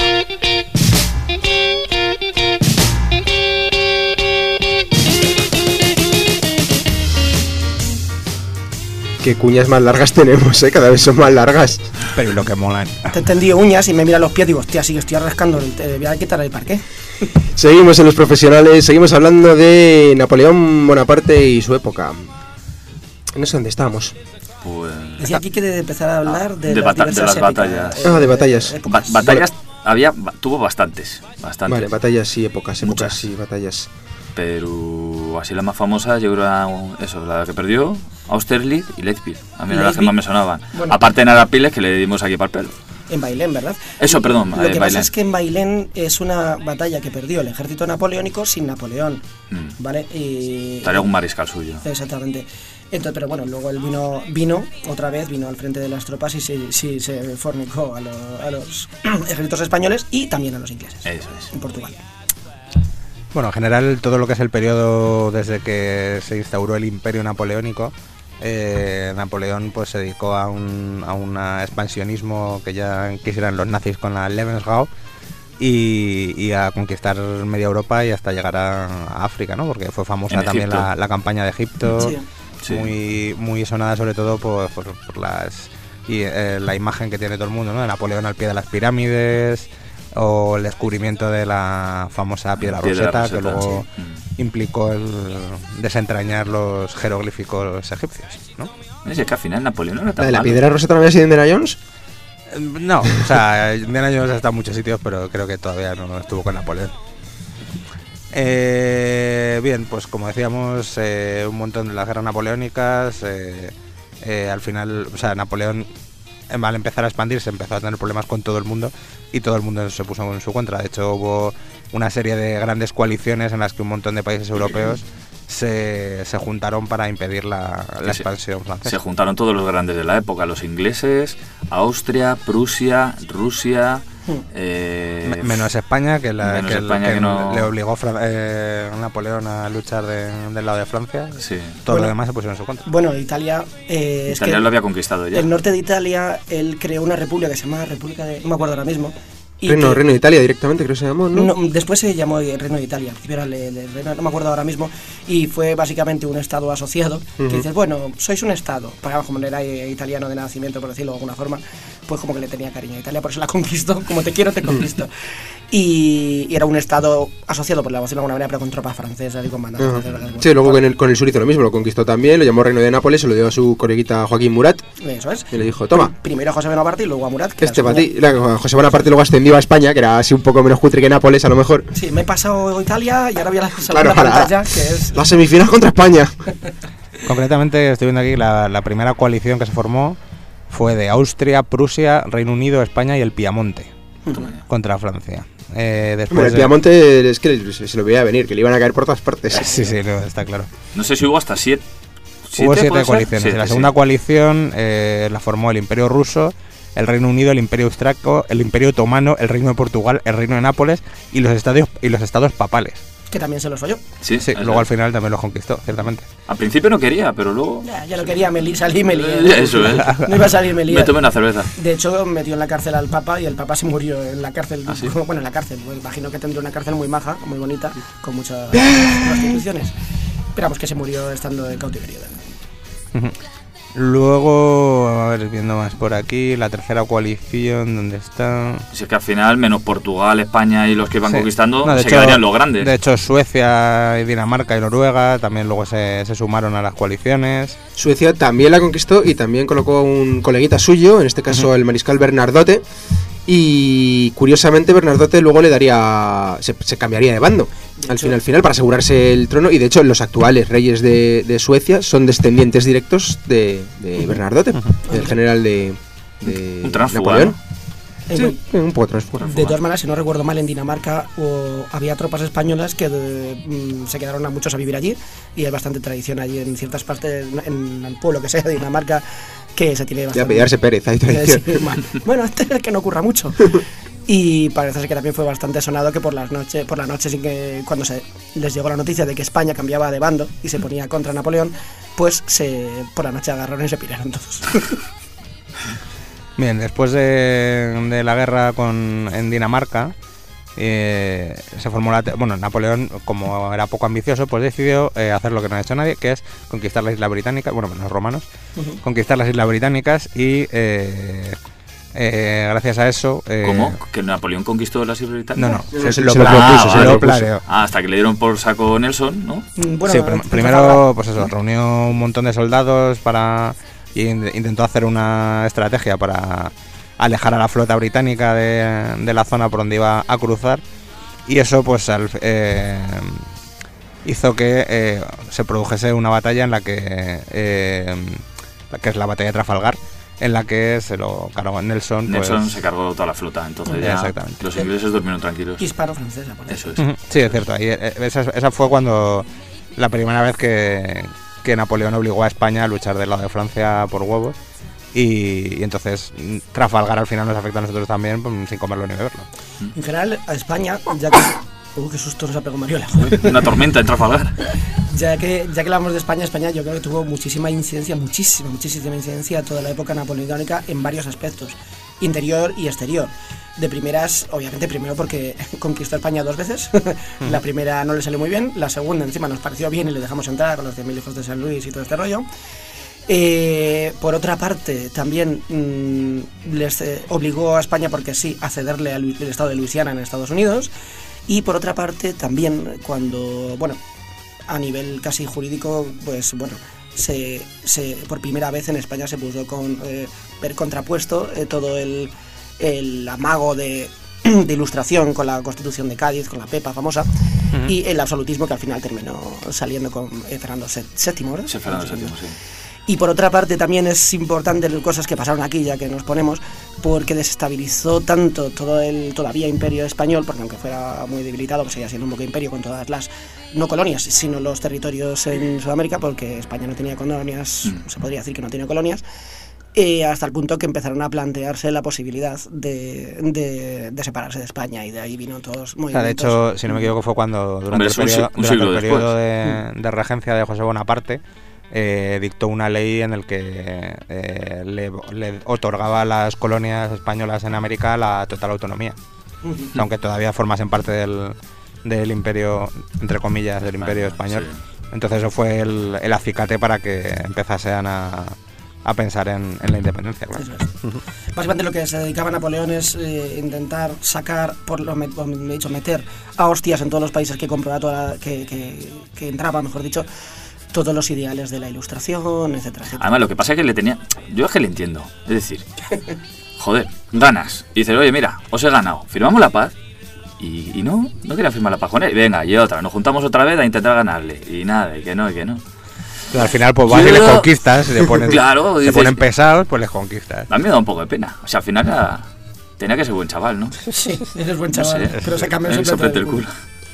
Speaker 2: Qué cuñas más largas tenemos, cada vez son más largas.
Speaker 1: Pero lo que molan.
Speaker 4: Te he entendido uñas y me mira los pies y digo, hostia, sí, estoy rascando, te voy a quitar el parqué.
Speaker 2: Seguimos en los profesionales, seguimos hablando de Napoleón Bonaparte y su época. No sé dónde estábamos.
Speaker 3: Pues...
Speaker 4: Decía aquí que de empezar a hablar de las
Speaker 3: batallas.
Speaker 2: De batallas.
Speaker 3: Batallas tuvo bastantes.
Speaker 2: Vale, batallas y épocas
Speaker 4: Muchas.
Speaker 2: y batallas.
Speaker 3: Pero así la más famosa yo creo era eso, la que perdió, Austerlitz y Leipzig. A mí eran las que más me sonaban.
Speaker 4: Bueno.
Speaker 3: Aparte de Narapiles, que le dimos aquí para el pelo.
Speaker 4: En Bailén, ¿verdad?
Speaker 3: Eso, perdón,
Speaker 4: Lo que pasa
Speaker 3: Bailén.
Speaker 4: es que en Bailén es una batalla que perdió el ejército napoleónico sin Napoleón, ¿vale? Y
Speaker 3: Estaría un mariscal suyo.
Speaker 4: exactamente. Entonces, pero bueno, luego él vino al frente de las tropas y sí se fornicó a los ejércitos españoles y también a los ingleses.
Speaker 3: Eso es.
Speaker 4: En Portugal.
Speaker 1: Bueno, en general todo lo que es el periodo desde que se instauró el Imperio Napoleónico, Napoleón pues se dedicó a un expansionismo que ya quisieran los nazis con la Lebensraum y a conquistar media Europa y hasta llegar a África, ¿no? Porque fue famosa también la campaña de Egipto,
Speaker 3: Sí.
Speaker 1: muy sonada sobre todo por la imagen que tiene todo el mundo, ¿no? De Napoleón al pie de las pirámides, o el descubrimiento de la famosa piedra Rosetta, que luego implicó el desentrañar los jeroglíficos egipcios, ¿no?
Speaker 3: Es que al final Napoleón no era tan
Speaker 2: ¿La
Speaker 3: malo.
Speaker 2: piedra Rosetta no había sido Indiana Jones?
Speaker 1: No, o sea, Indiana Jones ha estado en muchos sitios, pero creo que todavía no estuvo con Napoleón. Bien, pues como decíamos, un montón de las guerras napoleónicas, al final, o sea, Napoleón al empezar a expandirse empezó a tener problemas con todo el mundo y todo el mundo se puso en su contra. De hecho, hubo una serie de grandes coaliciones en las que un montón de países europeos se juntaron para impedir la expansión francesa.
Speaker 3: Se juntaron todos los grandes de la época, los ingleses, Austria, Prusia, Rusia...
Speaker 1: menos España, que
Speaker 3: no...
Speaker 1: le obligó Napoleón a luchar del lado de Francia.
Speaker 3: Sí.
Speaker 1: Todo lo demás se pusieron en su contra.
Speaker 4: Bueno, Italia...
Speaker 3: Italia lo había conquistado ya.
Speaker 4: El norte de Italia, él creó una república que se llama República de... No me acuerdo ahora mismo.
Speaker 2: Reino de Italia directamente, creo que se llamó, ¿no?
Speaker 4: No, después se llamó Reino de Italia, era el Reino, no me acuerdo ahora mismo, y fue básicamente un estado asociado, que dices, bueno, sois un estado, para como era italiano de nacimiento, por decirlo de alguna forma, pues como que le tenía cariño a Italia, por eso la conquistó, como te quiero, te conquisto. Y era un estado asociado, por la decirlo de alguna manera, pero con tropas francesas y con bandas francesas.
Speaker 2: Sí, luego con el sur hizo lo mismo, lo conquistó también, lo llamó Reino de Nápoles, se lo dio a su coleguita Joaquín Murat.
Speaker 4: Eso es.
Speaker 2: Y le dijo, toma.
Speaker 4: Primero a José Bonaparte y luego a Murat. Que
Speaker 2: para ti. José Bonaparte luego ascendió a España, que era así un poco menos cutre que Nápoles, a lo mejor.
Speaker 4: Sí, me he pasado Italia y ahora voy a la segunda pantalla, que es...
Speaker 2: La semifinal contra España.
Speaker 1: Concretamente, estoy viendo aquí la primera coalición que se formó fue de Austria, Prusia, Reino Unido, España y el Piamonte contra Francia. Después
Speaker 2: el Piamonte es que se lo veía venir, que le iban a caer por todas partes.
Speaker 1: Sí, no, está claro.
Speaker 3: No sé si hubo hasta 7.
Speaker 1: Hubo 7 coaliciones. La segunda coalición la formó el Imperio Ruso, el Reino Unido, el Imperio Austriaco, el Imperio Otomano, el Reino de Portugal, el Reino de Nápoles y los estados papales.
Speaker 4: Que también se los oyó.
Speaker 3: Sí,
Speaker 1: luego al final también los conquistó, ciertamente.
Speaker 3: Al principio no quería, pero luego...
Speaker 4: Ya lo quería, salir me lié.
Speaker 3: Eso es.
Speaker 4: No iba a salir me lié.
Speaker 3: Me tomé una cerveza.
Speaker 4: De hecho, metió en la cárcel al Papa y el Papa se murió en la cárcel.
Speaker 3: ¿Ah, sí?
Speaker 4: Bueno, en la cárcel. Bueno, imagino que tendría una cárcel muy maja, muy bonita, con muchas prostituciones. Pero vamos, que se murió estando en cautiverio.
Speaker 1: Luego, a ver, viendo más por aquí, la tercera coalición, ¿dónde está?
Speaker 3: Si es que al final, menos Portugal, España y los que iban conquistando,
Speaker 1: no,
Speaker 3: se quedarían los grandes.
Speaker 1: De hecho, Suecia, y Dinamarca y Noruega también luego se sumaron a las coaliciones.
Speaker 2: Suecia también la conquistó y también colocó un coleguita suyo, en este caso el mariscal Bernardote. Y curiosamente Bernardote luego le daría se cambiaría de bando al final para asegurarse el trono, y de hecho los actuales reyes de Suecia son descendientes directos de Bernardote, el general de
Speaker 3: un tránsfuga,
Speaker 2: Napoleón.
Speaker 3: ¿no?
Speaker 2: Sí, un poco tránsfuga.
Speaker 4: De todas maneras, si no recuerdo mal, en Dinamarca había tropas españolas que se quedaron a muchos a vivir allí, y hay bastante tradición allí en ciertas partes, en el pueblo que sea de Dinamarca, que se tiene bastante...
Speaker 2: Ya pillarse Pérez, hay tradición.
Speaker 4: Sí, bueno, este es el que no ocurra mucho. Y parece ser que también fue bastante sonado que por la noche sin que cuando les llegó la noticia de que España cambiaba de bando y se ponía contra Napoleón, pues por la noche agarraron y se piraron todos.
Speaker 1: Bien, después de la guerra en Dinamarca, se formó Napoleón, como era poco ambicioso, pues decidió hacer lo que no ha hecho nadie, que es conquistar las Islas Británicas, bueno, los romanos, conquistar las Islas Británicas y gracias a eso...
Speaker 3: ¿Cómo? ¿Que Napoleón conquistó las Islas Británicas?
Speaker 1: No, se lo planeó.
Speaker 3: Hasta que le dieron por saco Nelson, ¿no?
Speaker 1: Bueno, sí, primero pues eso, reunió un montón de soldados y intentó hacer una estrategia para alejar a la flota británica de la zona por donde iba a cruzar, y eso pues hizo que se produjese una batalla en la que es la batalla de Trafalgar, en la que se lo cargó Nelson.
Speaker 3: Nelson se cargó toda la flota, entonces ya los ingleses durmieron tranquilos.
Speaker 4: Hispano-francesa, por
Speaker 3: eso es.
Speaker 1: Sí, es cierto. Ahí, esa fue cuando la primera vez que Napoleón obligó a España a luchar del lado de Francia por huevos. Y entonces Trafalgar al final nos afecta a nosotros también, pues, sin comerlo ni beberlo.
Speaker 4: En general, a España, ya que... qué susto nos ha pegado Mariola.
Speaker 3: Una tormenta en Trafalgar.
Speaker 4: Ya que hablamos de España yo creo que tuvo muchísima incidencia toda la época napoleónica en varios aspectos, interior y exterior. De primeras, obviamente, primero porque conquistó España 2 veces. La primera no le salió muy bien, la segunda encima nos pareció bien y le dejamos entrar con los 100.000 hijos de San Luis y todo este rollo. Por otra parte, también les obligó a España, porque sí, a cederle al estado de Luisiana en Estados Unidos. Y por otra parte, también cuando, bueno, a nivel casi jurídico, pues bueno, por primera vez en España se puso ver contrapuesto todo el amago de ilustración con la Constitución de Cádiz, con la Pepa famosa, y el absolutismo que al final terminó saliendo con Fernando VII, ¿verdad?
Speaker 3: Sí, Fernando VII, sí.
Speaker 4: Y por otra parte también es importante cosas que pasaron aquí, ya que nos ponemos, porque desestabilizó tanto todo el todavía imperio español, porque aunque fuera muy debilitado, pues seguía siendo un poco imperio con todas las, no colonias, sino los territorios en Sudamérica, porque España no tenía colonias, se podría decir que no tenía colonias, hasta el punto que empezaron a plantearse la posibilidad de separarse de España, y de ahí vino todos movimientos.
Speaker 1: O sea, de hecho, si no me equivoco, fue cuando durante el periodo de regencia de José Bonaparte dictó una ley en el que le otorgaba a las colonias españolas en América la total autonomía, o sea, aunque todavía formasen parte del imperio, entre comillas, del imperio español. Sí. Entonces eso fue el acicate para que empezasen a pensar en la independencia, claro. Eso
Speaker 4: es. Básicamente lo que se dedicaba Napoleón es intentar sacar, meter a hostias en todos los países que compraba, que entraba, mejor dicho, todos los ideales de la Ilustración, etcétera, etcétera.
Speaker 3: Además, lo que pasa es que le tenía... Yo es que le entiendo. Es decir, joder, ganas. Y dices, oye, mira, os he ganado. Firmamos la paz. Y no quería firmar la paz con él. Y venga, y otra. Nos juntamos otra vez a intentar ganarle. Y nada, y que no.
Speaker 1: Pero al final, pues vas y les conquistas. Se ponen, claro, se ponen pesados, pues les conquistas.
Speaker 3: A mí me da un poco de pena. O sea, al final tenía que ser buen chaval, ¿no?
Speaker 4: Sí, eres buen chaval. No sé, pero se cambia
Speaker 3: el culo.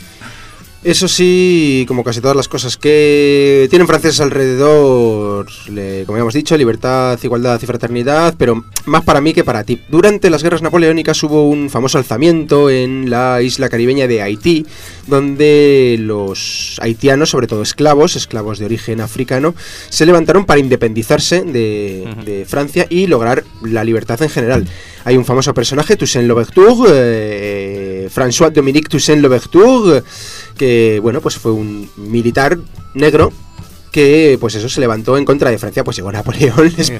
Speaker 2: Eso sí, como casi todas las cosas que tienen franceses alrededor, como ya hemos dicho, libertad, igualdad y fraternidad, pero más para mí que para ti. Durante las guerras napoleónicas hubo un famoso alzamiento en la isla caribeña de Haití, donde los haitianos, sobre todo esclavos de origen africano, se levantaron para independizarse de Francia y lograr la libertad en general. Hay un famoso personaje, Toussaint Louverture, François-Dominique Toussaint Louverture, que bueno, pues fue un militar negro que pues eso se levantó en contra de Francia. Pues llegó Napoleón, les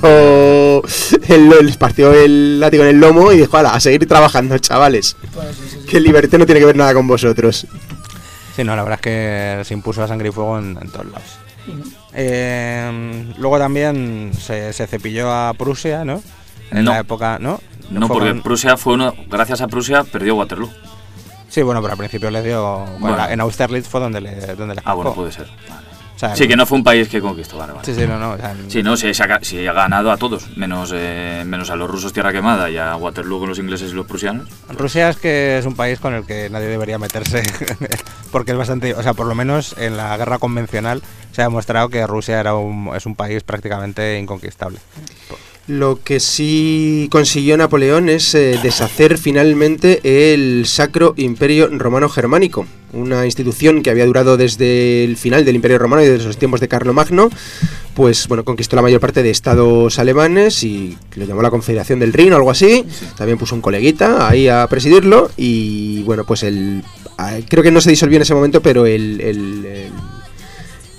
Speaker 2: partió el látigo en el lomo y dijo, ala, a seguir trabajando, chavales, que el liberté no tiene que ver nada con vosotros.
Speaker 1: Sí, no, la verdad es que se impuso a sangre y fuego en todos lados. Luego también se cepilló a Prusia, ¿no? En la época, ¿no?
Speaker 3: No, porque Prusia gracias a Prusia perdió Waterloo.
Speaker 1: Sí, bueno, pero al principio les dio... Bueno. En Austerlitz fue donde les
Speaker 3: bueno, puede ser. Vale. O sea, sí, que no fue un país que conquistó, vale.
Speaker 1: Sí, no. O sea,
Speaker 3: sí, no, sí, ha ganado a todos, menos a los rusos tierra quemada y a Waterloo con los ingleses y los prusianos.
Speaker 1: Rusia es que es un país con el que nadie debería meterse, porque es bastante... O sea, por lo menos en la guerra convencional se ha demostrado que Rusia es un país prácticamente inconquistable.
Speaker 2: Lo que sí consiguió Napoleón es deshacer finalmente el Sacro Imperio Romano Germánico, una institución que había durado desde el final del Imperio Romano y desde los tiempos de Carlomagno. Pues bueno, conquistó la mayor parte de estados alemanes y lo llamó la Confederación del Rin o algo así. Sí. También puso un coleguita ahí a presidirlo y bueno, pues creo que no se disolvió en ese momento, pero el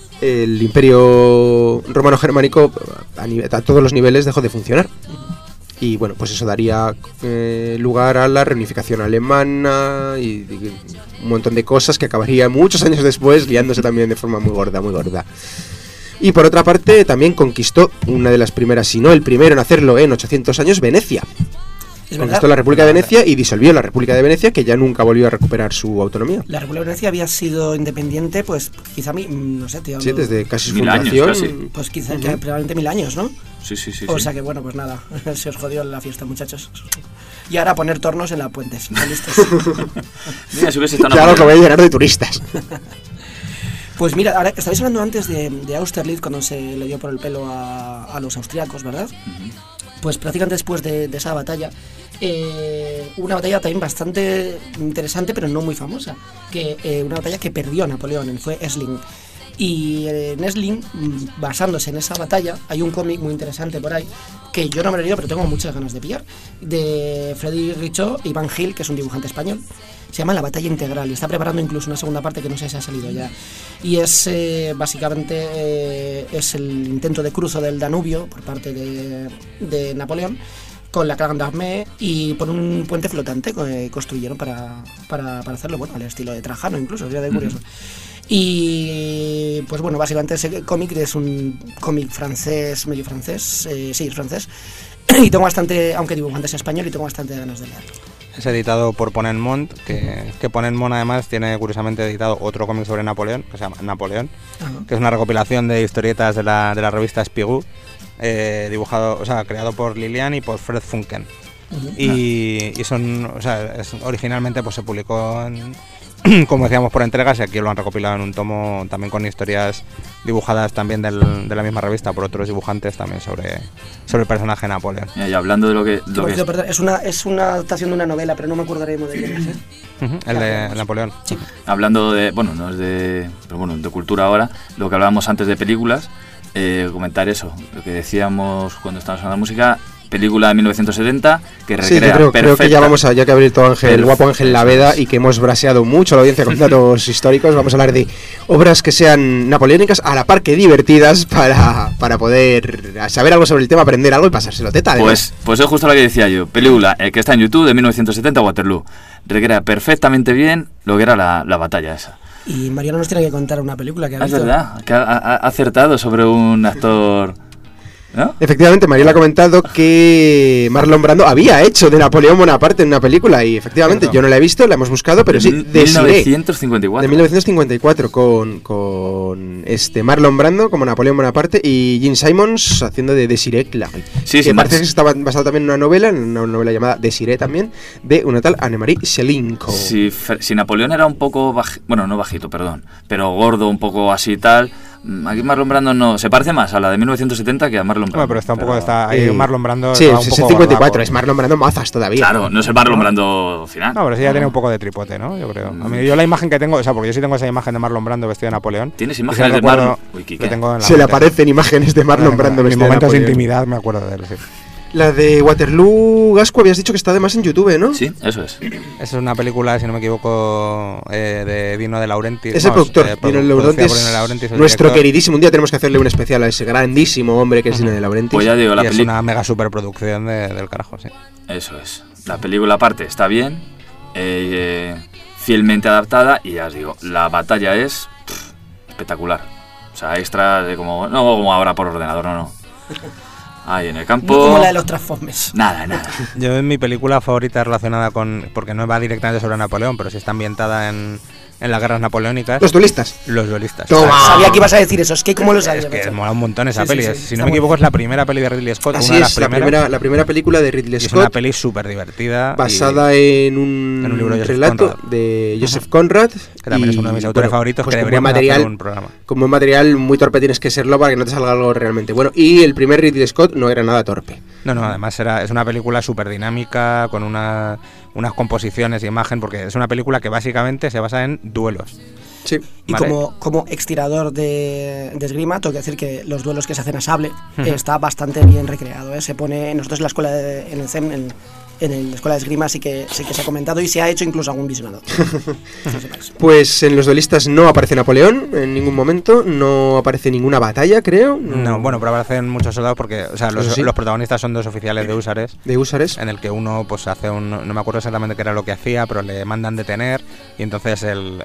Speaker 2: Imperio Romano Germánico a todos los niveles dejó de funcionar. Y bueno, pues eso daría lugar a la reunificación alemana y un montón de cosas que acabaría muchos años después liándose también de forma muy gorda, muy gorda. Y por otra parte también conquistó una de las primeras, si no el primero en hacerlo en 800 años, Venecia. Conquistó la República de Venecia y disolvió la República de Venecia, que ya nunca volvió a recuperar su autonomía.
Speaker 4: La República de Venecia había sido independiente, pues quizá, no sé, tío.
Speaker 2: Sí, desde casi su
Speaker 3: 1000
Speaker 2: fundación.
Speaker 3: años, casi.
Speaker 4: Pues quizá que probablemente 1000 años, ¿no?
Speaker 3: Sí.
Speaker 4: O sea que bueno, pues nada, se os jodió la fiesta, muchachos. Y ahora poner tornos en las puentes. ¿Listos?
Speaker 3: Mira, si hubiese estado
Speaker 2: Claro que voy a llenar de turistas.
Speaker 4: Pues mira, ahora estabais hablando antes de Austerlitz, cuando se le dio por el pelo a los austriacos, ¿verdad? Pues prácticamente después de esa batalla, una batalla también bastante interesante, pero no muy famosa, que una batalla que perdió Napoleón, fue Essling. Y en Essling, basándose en esa batalla, hay un cómic muy interesante por ahí, que yo no me lo he leído, pero tengo muchas ganas de pillar, de Freddy Richaud y Van Gil, que es un dibujante español. Se llama La Batalla Integral y está preparando incluso una segunda parte que no sé si ha salido ya. Y es básicamente es el intento de cruzo del Danubio por parte de Napoleón con la Grande Armée y por un puente flotante que construyeron para hacerlo, bueno, al estilo de Trajano incluso, sería de curioso. Y pues bueno, básicamente ese cómic es un cómic francés, medio francés, sí, es francés. Y tengo bastante, aunque dibujante es español, y tengo bastante ganas de leerlo.
Speaker 1: Es editado por Ponenmont, que Ponenmont además tiene curiosamente editado otro cómic sobre Napoleón, que se llama Napoleón, que es una recopilación de historietas de la revista Spirou, dibujado, o sea, creado por Lilian y por Fred Funken. Y son, o sea, originalmente pues se publicó como decíamos, por entregas, y aquí lo han recopilado en un tomo también con historias dibujadas también de la misma revista por otros dibujantes también sobre el personaje de Napoleón.
Speaker 3: Y hablando de lo que...
Speaker 4: Perdón, es una adaptación de una novela, pero no me acordaré de quién es,
Speaker 1: el de Napoleón.
Speaker 4: Sí.
Speaker 3: Hablando de... Bueno, no es de... Pero bueno, de cultura ahora, lo que hablábamos antes de películas, comentar eso, lo que decíamos cuando estábamos hablando de música... Película de 1970 que recrea
Speaker 2: creo que ya vamos a, ya que ha abierto el guapo Ángel Laveda y que hemos braseado mucho a la audiencia con datos históricos, vamos a hablar de obras que sean napoleónicas a la par que divertidas para poder saber algo sobre el tema, aprender algo y pasárselo teta.
Speaker 3: Pues es justo lo que decía yo. Película que está en YouTube de 1970, Waterloo. Recrea perfectamente bien lo que era la batalla esa.
Speaker 4: Y Mariano nos tiene que contar una película que ha visto.
Speaker 3: Es verdad, que ha acertado sobre un actor... ¿No?
Speaker 2: Efectivamente, Mariela ha comentado que Marlon Brando había hecho de Napoleón Bonaparte en una película y efectivamente yo no la he visto, la hemos buscado, pero sí,
Speaker 3: de 1954.
Speaker 2: De 1954 con Marlon Brando como Napoleón Bonaparte y Gene Simmons haciendo de Desiree Clary.
Speaker 3: Sí,
Speaker 2: que parece que estaba basado también en una novela llamada Desiree también, de una tal Annemarie Selinko.
Speaker 3: Si Napoleón era un poco no bajito, perdón, pero gordo, un poco así tal... Aquí Marlon Brando no se parece más a la de 1970 que a Marlon Brando.
Speaker 1: Bueno, pero está un poco ahí Marlon Brando.
Speaker 2: Sí,
Speaker 1: un
Speaker 2: es
Speaker 1: poco
Speaker 2: 54,
Speaker 1: gordaco.
Speaker 2: es Marlon Brando mazas todavía.
Speaker 3: Claro, no es el Marlon Brando final.
Speaker 1: No, pero sí ya tiene un poco de tripote, ¿no? Yo creo. A mí, yo la imagen que tengo, o sea, porque yo sí tengo esa imagen de Marlon Brando vestido de Napoleón.
Speaker 3: ¿Tienes imágenes de Marlon? Uy, Quique.
Speaker 2: Se le aparecen imágenes de Marlon Brando
Speaker 1: en
Speaker 2: vestido de
Speaker 1: momentos de
Speaker 2: Napoleón.
Speaker 1: intimidad me acuerdo de él, sí.
Speaker 2: La de Waterloo, Gasco, habías dicho que está además en YouTube, ¿no?
Speaker 3: Sí, eso es.
Speaker 1: Esa es una película, si no me equivoco, de Dino de Laurentiis.
Speaker 2: Ese productor, Dino de Laurentiis, nuestro queridísimo. Un día tenemos que hacerle un especial a ese grandísimo hombre que es Dino de Laurentiis.
Speaker 3: Pues ya digo,
Speaker 1: es una mega superproducción del carajo, sí.
Speaker 3: Eso es. La película aparte está bien, fielmente adaptada y ya os digo, la batalla es espectacular. O sea, extra de como ahora por ordenador, no. Ahí en el campo.
Speaker 4: No como la de los Transformers.
Speaker 3: Nada.
Speaker 1: Yo en mi película favorita relacionada porque no va directamente sobre Napoleón, pero sí está ambientada en las guerras napoleónicas.
Speaker 2: Los duelistas.
Speaker 4: Toma. Sabía que ibas a decir eso, es que como lo sabías.
Speaker 1: Es que mola un montón esa peli.
Speaker 4: Sí,
Speaker 1: si no me equivoco es la primera peli de Ridley Scott.
Speaker 2: Así
Speaker 1: una de
Speaker 2: es,
Speaker 1: las primeras.
Speaker 2: la primera película de Ridley Scott.
Speaker 1: Es una peli súper divertida.
Speaker 2: Basada en un
Speaker 1: libro de
Speaker 2: relato de Joseph Conrad.
Speaker 1: Que también es uno de mis autores favoritos, pues que deberíamos hacer un programa.
Speaker 2: Como buen material, muy torpe tienes que serlo para que no te salga algo realmente bueno. Y el primer Ridley Scott no era nada torpe.
Speaker 1: No, además es una película súper dinámica, con unas composiciones y imagen, porque es una película que básicamente se basa en duelos.
Speaker 2: Sí.
Speaker 4: Y ¿vale? como extirador de esgrima, tengo que decir que los duelos que se hacen a sable está bastante bien recreado, ¿eh? Se pone, nosotros en la escuela en el CEM, en la escuela de esgrima sí que se ha comentado y se ha hecho incluso algún visionado.
Speaker 2: Pues en Los duelistas no aparece Napoleón en ningún momento, no aparece ninguna batalla, creo.
Speaker 1: No, bueno, pero aparecen muchos soldados porque, o sea, los protagonistas son dos oficiales de húsares.
Speaker 2: De húsares.
Speaker 1: En el que uno pues hace no me acuerdo exactamente qué era lo que hacía, pero le mandan detener y entonces el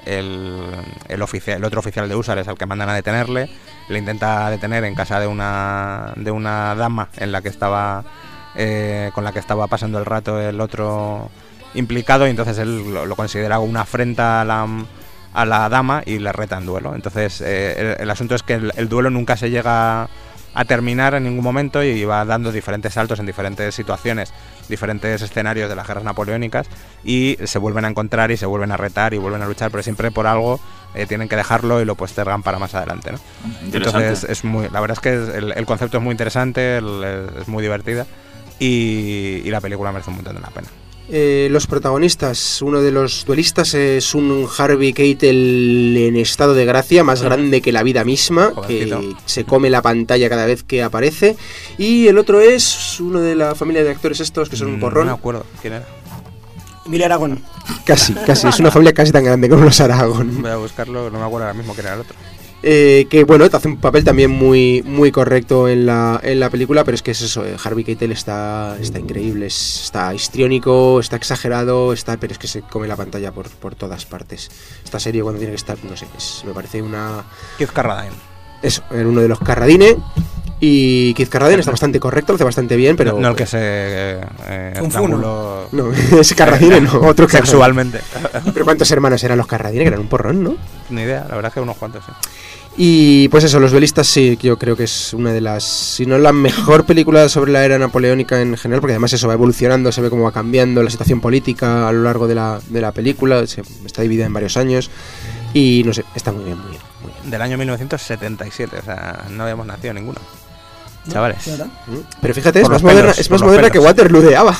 Speaker 1: otro oficial de húsares al que mandan a detenerle, le intenta detener en casa de una dama en la que estaba con la que estaba pasando el rato el otro implicado, y entonces él lo considera una afrenta a la dama y le reta en duelo. Entonces el asunto es que el duelo nunca se llega a terminar en ningún momento y va dando diferentes saltos en diferentes situaciones, diferentes escenarios de las guerras napoleónicas, y se vuelven a encontrar y se vuelven a retar y vuelven a luchar, pero siempre por algo tienen que dejarlo y lo postergan para más adelante, ¿no? Entonces la verdad es que el concepto es muy interesante, es muy divertida y la película merece un montón de la pena.
Speaker 2: Los protagonistas, uno de los duelistas es un Harvey Keitel en estado de gracia, más grande que la vida misma,
Speaker 1: jovencito,
Speaker 2: que se come la pantalla cada vez que aparece, y el otro es uno de la familia de actores estos que son un porrón.
Speaker 1: No me acuerdo quién era.
Speaker 4: Emilio Aragón.
Speaker 2: Casi, es una familia casi tan grande como los Aragón.
Speaker 1: Voy a buscarlo, no me acuerdo ahora mismo quién era el otro.
Speaker 2: Que bueno, te hace un papel también muy, muy correcto en la película, pero es que es eso, Harvey Keitel está increíble, está histriónico, está exagerado, pero es que se come la pantalla por todas partes. Esta serie cuando tiene que estar, no sé, me parece una...
Speaker 1: Keith Carradine.
Speaker 2: Eso, en uno de los Carradine. Y Keith Carradine está bastante correcto, lo hace bastante bien, pero...
Speaker 1: No el que se...
Speaker 4: Confundo.
Speaker 2: No, ese Carradine no, otro
Speaker 1: sexualmente.
Speaker 2: Pero ¿cuántos hermanos eran los Carradine? Que eran un porrón, ¿no?
Speaker 1: Ni idea, la verdad es que unos cuantos, sí.
Speaker 2: Y pues eso, Los duelistas sí, yo creo que es una de las, si no la mejor película sobre la era napoleónica en general, porque además eso va evolucionando, se ve cómo va cambiando la situación política a lo largo de la película, está dividida en varios años y no sé, está muy bien.
Speaker 1: Del año 1977, o sea, no habíamos nacido ninguno. Chavales.
Speaker 2: Pero fíjate, es más moderna que Waterloo de ABBA.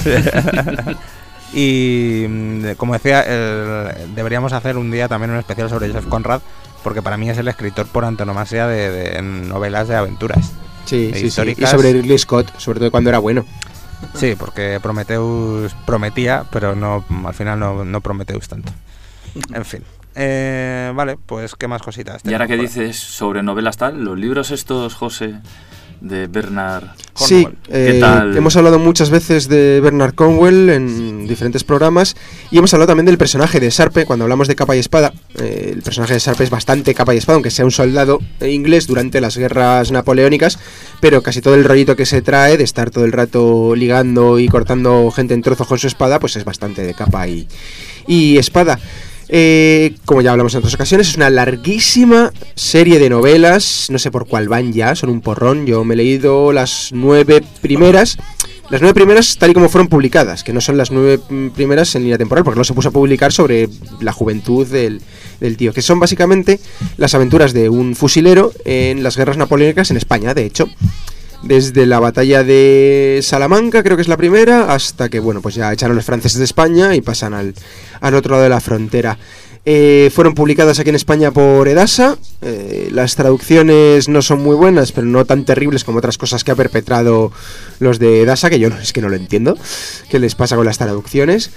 Speaker 1: Y como decía, deberíamos hacer un día también un especial sobre Joseph Conrad, porque para mí es el escritor por antonomasia de novelas de aventuras.
Speaker 2: Sí. Y sobre Ridley Scott, sobre todo cuando era bueno.
Speaker 1: Sí, porque Prometheus prometía, pero no, al final no Prometheus tanto. En fin. Vale, pues qué más cositas.
Speaker 3: Y ahora que dices sobre novelas tal, los libros estos, José, de Bernard
Speaker 2: Sí,
Speaker 3: Cornwell, ¿qué tal?
Speaker 2: Hemos hablado muchas veces de Bernard Cornwell en diferentes programas y hemos hablado también del personaje de Sharpe cuando hablamos de Capa y Espada. El personaje de Sharpe es bastante capa y espada, aunque sea un soldado inglés durante las guerras napoleónicas, pero casi todo el rollito que se trae de estar todo el rato ligando y cortando gente en trozos con su espada, pues es bastante de capa y espada. Como ya hablamos en otras ocasiones, es una larguísima serie de novelas, no sé por cuál van ya, son un porrón. Yo me he leído las 9 primeras tal y como fueron publicadas, que no son las 9 primeras en línea temporal, porque no se puso a publicar sobre la juventud del tío, que son básicamente las aventuras de un fusilero en las guerras napoleónicas en España, de hecho. Desde la batalla de Salamanca, creo que es la primera, hasta que, bueno, pues ya echaron los franceses de España y pasan al otro lado de la frontera. Fueron publicadas aquí en España por Edasa. Las traducciones no son muy buenas, pero no tan terribles como otras cosas que ha perpetrado los de Edasa, que yo es que no lo entiendo. ¿Qué les pasa con las traducciones?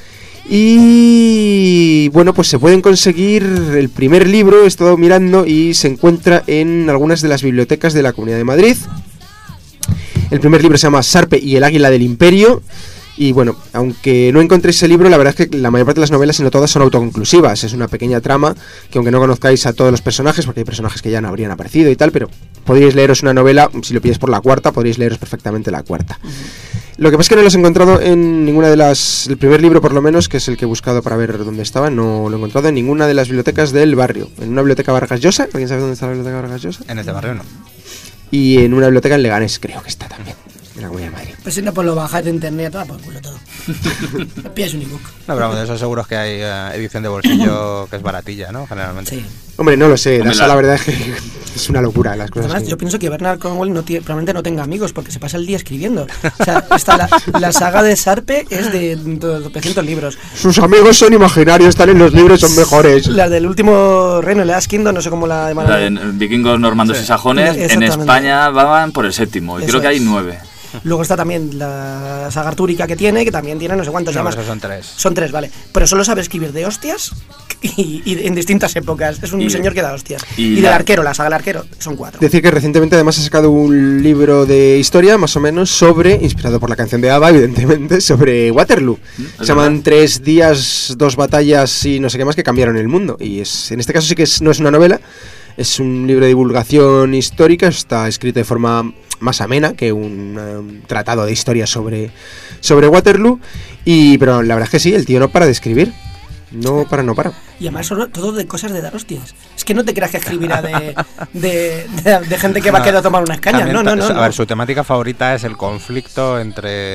Speaker 2: Y bueno, pues se pueden conseguir el primer libro, he estado mirando, y se encuentra en algunas de las bibliotecas de la Comunidad de Madrid. El primer libro se llama Sharpe y el águila del imperio. Y bueno, aunque no encontréis ese libro, la verdad es que la mayor parte de las novelas, si no todas, son autoconclusivas. Es una pequeña trama que, aunque no conozcáis a todos los personajes, porque hay personajes que ya no habrían aparecido y tal, pero podríais leeros una novela, si lo pilláis por la cuarta, podríais leeros perfectamente la cuarta. Lo que pasa es que no los he encontrado en ninguna de las... El primer libro, por lo menos, que es el que he buscado para ver dónde estaba, no lo he encontrado en ninguna de las bibliotecas del barrio. En una biblioteca Vargas Llosa, ¿alguien sabe dónde está la biblioteca Vargas Llosa?
Speaker 1: En este barrio no.
Speaker 2: Y en una biblioteca en Leganés, creo que está también, en la Comunidad de Madrid.
Speaker 4: Pues si no, pues lo bajáis de internet, por culo todo. Pillas un ebook.
Speaker 1: No, pero de eso seguro es que hay edición de bolsillo que es baratilla, ¿no? Generalmente.
Speaker 4: Sí.
Speaker 2: Hombre, no lo sé, la verdad es que es una locura las cosas.
Speaker 4: Además, yo pienso que Bernard Cornwell probablemente no tenga amigos porque se pasa el día escribiendo. O sea, la saga de Sarpe es de 200 libros.
Speaker 2: Sus amigos son imaginarios, están en los libros, son mejores.
Speaker 4: La del último reino, Last Kingdom, no sé cómo la llaman.
Speaker 3: La de vikingos, normandos y sajones, en España van por el 7º, y creo que hay 9.
Speaker 4: Luego está también la saga artúrica que también tiene no sé cuántos llamas.
Speaker 1: Son 3.
Speaker 4: Son 3, vale. Pero solo sabe escribir de hostias y en distintas épocas. Es un señor que da hostias. Y del arquero, la saga del arquero, son 4.
Speaker 2: Decir que recientemente además ha sacado un libro de historia, más o menos, inspirado por la canción de ABBA, evidentemente, sobre Waterloo. Se llaman 3 días, 2 batallas y no sé qué más que cambiaron el mundo. Y en este caso sí que no es una novela, es un libro de divulgación histórica, está escrito de forma más amena que un tratado de historia sobre Waterloo, pero la verdad es que sí, el tío no para de escribir. No para.
Speaker 4: Y además todo de cosas de dar hostias. Es que no te creas que escribirá de gente que va a querer tomar unas cañas. No.
Speaker 1: A ver, su temática favorita es el conflicto entre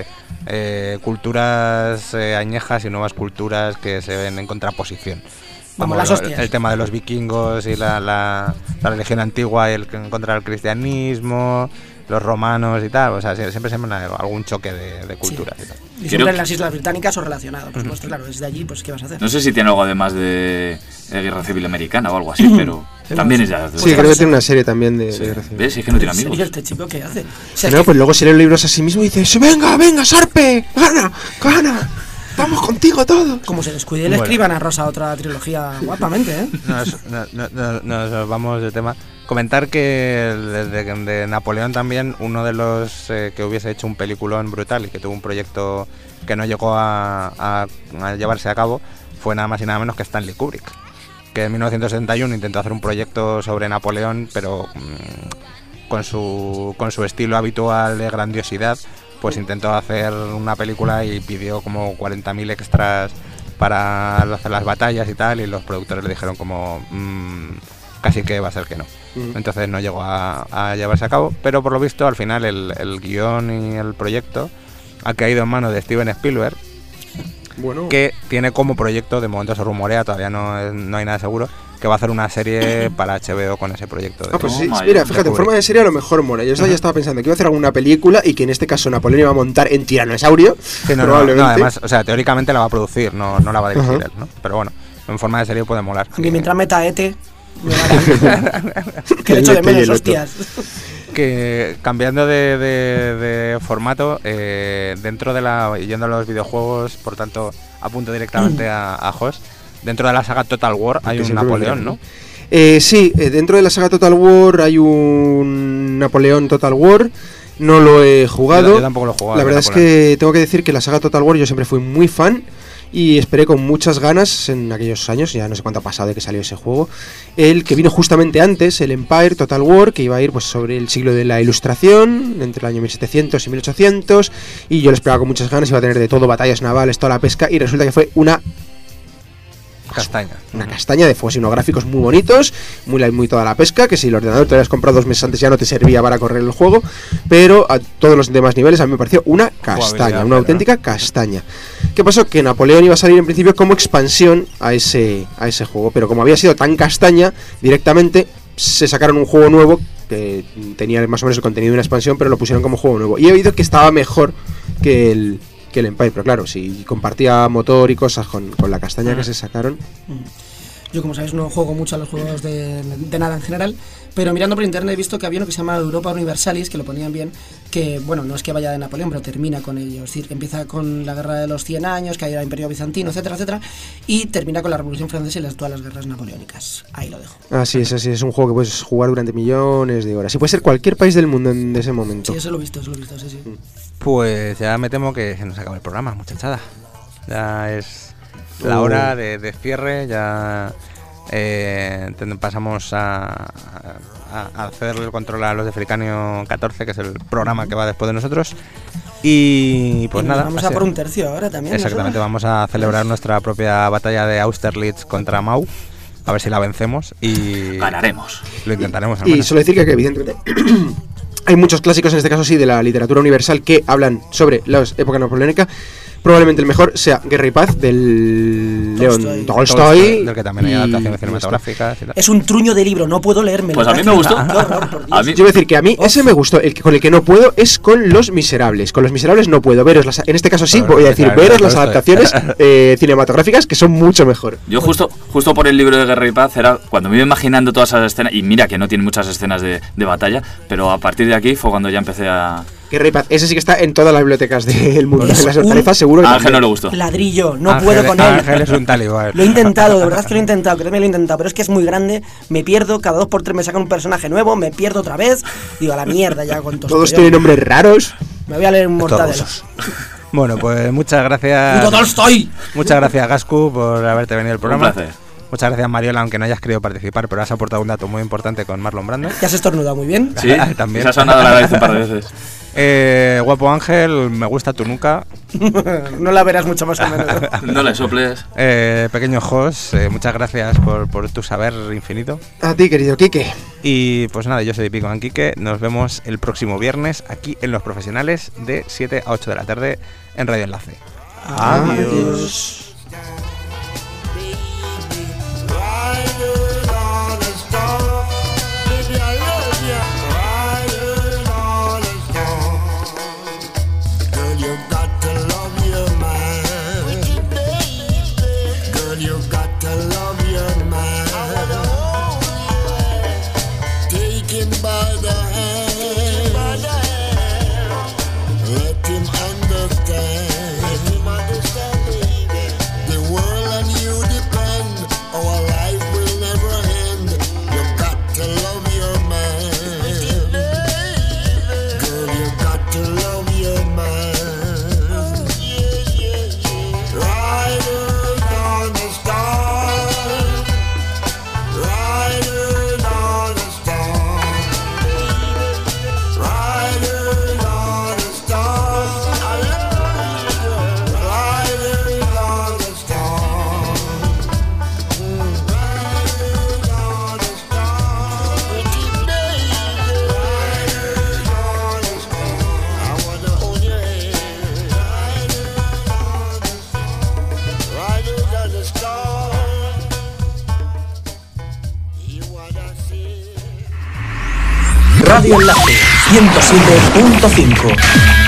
Speaker 1: culturas añejas y nuevas culturas que se ven en contraposición.
Speaker 4: Las hostias.
Speaker 1: El tema de los vikingos y la religión antigua y contra el cristianismo, los romanos y tal, o sea, siempre se me algún choque de culturas y tal.
Speaker 4: Y siempre en las Islas Británicas o relacionado, por supuesto, claro, desde allí, pues ¿qué vas a hacer?
Speaker 3: No sé si tiene algo además de Guerra Civil Americana o algo así, pero también es ya...
Speaker 2: Sí, creo que tiene una serie también de Guerra Civil.
Speaker 3: ¿Ves? Es que no tiene amigos.
Speaker 4: ¿Y este chico qué hace? O
Speaker 2: sea, pues luego se lee los libros a sí mismo y dice, venga, Sarpe, gana. Vamos contigo todos.
Speaker 4: Como se descuide, le escriban a Rosa otra trilogía guapamente, ¿eh?
Speaker 1: Nos vamos de tema. Comentar que de Napoleón también, uno de los que hubiese hecho un peliculón brutal y que tuvo un proyecto que no llegó a llevarse a cabo, fue nada más y nada menos que Stanley Kubrick, que en 1971 intentó hacer un proyecto sobre Napoleón, pero con su estilo habitual de grandiosidad, pues intentó hacer una película y pidió como 40.000 extras para hacer las batallas y tal, y los productores le dijeron como casi que va a ser que no. Entonces no llegó a llevarse a cabo, pero por lo visto al final el guión y el proyecto ha caído en manos de Steven Spielberg, que tiene como proyecto, de momento se rumorea, todavía no hay nada seguro, que va a hacer una serie para HBO con ese proyecto.
Speaker 2: Pues sí, mira, fíjate, en forma de serie a lo mejor mola. Yo ya estaba pensando que iba a hacer alguna película y que en este caso Napoleón iba a montar en tiranosaurio.
Speaker 1: Sí, probablemente. No, además, o sea, teóricamente la va a producir, no la va a dirigir él, ¿no? Pero bueno, en forma de serie puede molar.
Speaker 4: Y mientras meta ET, que le echo de menos, hostias.
Speaker 1: Que cambiando de formato, dentro de yendo a los videojuegos, por tanto, apunto directamente a Jos. Dentro de la saga Total War hay un Napoleón, ¿no?
Speaker 2: Sí, dentro de la saga Total War hay un Napoleón Total War. No lo he jugado.
Speaker 1: Yo tampoco lo he jugado.
Speaker 2: La verdad es que tengo que decir que la saga Total War yo siempre fui muy fan y esperé con muchas ganas en aquellos años, ya no sé cuánto ha pasado de que salió ese juego, el que vino justamente antes, el Empire Total War, que iba a ir pues sobre el siglo de la Ilustración, entre el año 1700 y 1800, y yo lo esperaba con muchas ganas, iba a tener de todo, batallas navales, toda la pesca, y resulta que fue una castaña de fuegos y unos gráficos muy bonitos, muy toda la pesca, que si el ordenador te lo habías comprado 2 meses antes ya no te servía para correr el juego, pero a todos los demás niveles a mí me pareció una castaña, una auténtica castaña. ¿Qué pasó? Que Napoleón iba a salir en principio como expansión a ese juego, pero como había sido tan castaña, directamente se sacaron un juego nuevo que tenía más o menos el contenido de una expansión, pero lo pusieron como juego nuevo, y he oído que estaba mejor que el Empire, pero claro, si compartía motor y cosas con la castaña que se sacaron.
Speaker 4: Yo, como sabéis, no juego mucho a los juegos de nada en general, pero mirando por internet he visto que había uno que se llama Europa Universalis, que lo ponían bien, que, bueno, no es que vaya de Napoleón, pero termina con ello, es decir, empieza con la guerra de los 100 años, que hay el Imperio Bizantino, etcétera, etcétera, y termina con la Revolución Francesa y todas las guerras napoleónicas. Ahí lo dejo.
Speaker 2: Así es un juego que puedes jugar durante millones de horas, y puede ser cualquier país del mundo en ese momento.
Speaker 4: Sí, eso lo he visto, sí.
Speaker 1: Pues ya me temo que se nos acaba el programa, muchachada. Ya es la hora de cierre, ya pasamos a hacer el control a los de Fricanio 14, que es el programa que va después de nosotros. Y pues nada.
Speaker 4: Vamos a por un tercio ahora también.
Speaker 1: Exactamente, vamos a celebrar nuestra propia batalla de Austerlitz contra Mau. A ver si la vencemos y
Speaker 3: ganaremos.
Speaker 1: Lo intentaremos.
Speaker 2: Y solo decir que evidentemente hay muchos clásicos, en este caso sí, de la literatura universal que hablan sobre la época napoleónica, probablemente el mejor sea Guerra y Paz del León Tolstoy.
Speaker 1: Del que también hay adaptaciones cinematográficas y tal.
Speaker 4: Es un truño de libro, no puedo leérmelo.
Speaker 3: Pues a mí me gustó.
Speaker 4: Qué horror, por Dios.
Speaker 3: A mí-
Speaker 2: Yo voy a decir que a mí ese me gustó. Con el que no puedo es con Los Miserables. Con Los Miserables no puedo. En este caso sí,
Speaker 1: Bueno,
Speaker 2: voy a decir,
Speaker 1: claro,
Speaker 2: veros
Speaker 1: claro,
Speaker 2: las adaptaciones cinematográficas que son mucho mejor.
Speaker 3: Yo justo por el libro de Guerra y Paz era cuando me iba imaginando todas esas escenas, y mira que no tiene muchas escenas de batalla, pero a partir de aquí fue cuando ya empecé a...
Speaker 2: Guerra y Paz, ese sí que está en todas las bibliotecas del mundo.
Speaker 4: Es
Speaker 2: En las
Speaker 4: un
Speaker 2: hortalizas seguro que
Speaker 3: A Ángel
Speaker 2: también.
Speaker 3: no le gustó.
Speaker 4: Ladrillo, no
Speaker 1: Ángel-
Speaker 4: puedo con él.
Speaker 1: Ángel es un talibán.
Speaker 4: Lo he intentado, de verdad es que lo he intentado, créeme, lo he intentado, pero es que es muy grande, me pierdo, cada 2 por 3 me sacan un personaje nuevo, me pierdo otra vez, digo, a la mierda ya con
Speaker 2: Todos tienen nombres raros.
Speaker 4: Me voy a leer un Mortadelo.
Speaker 1: Todos. Bueno, pues muchas gracias.
Speaker 4: ¡Puto Tolstoy!
Speaker 1: Muchas gracias, Gascu, por haberte venido al programa.
Speaker 3: Un placer.
Speaker 1: Muchas gracias, Mariola, aunque no hayas querido participar, pero has aportado un dato muy importante con Marlon Brando.
Speaker 4: Ya has estornudado muy bien.
Speaker 3: Sí,
Speaker 1: También.
Speaker 3: se ha sonado la nariz un par de veces.
Speaker 1: Guapo Ángel, me gusta tu nuca.
Speaker 4: No la verás mucho más o menos.
Speaker 3: No le soples.
Speaker 1: Pequeño Jos, muchas gracias por tu saber infinito.
Speaker 2: A ti, querido Quique.
Speaker 1: Y pues nada, yo soy Pico en Quique. Nos vemos el próximo viernes aquí en Los Profesionales de 7 a 8 de la tarde en Radio Enlace.
Speaker 4: Adiós.
Speaker 8: Radio Enlace 107.5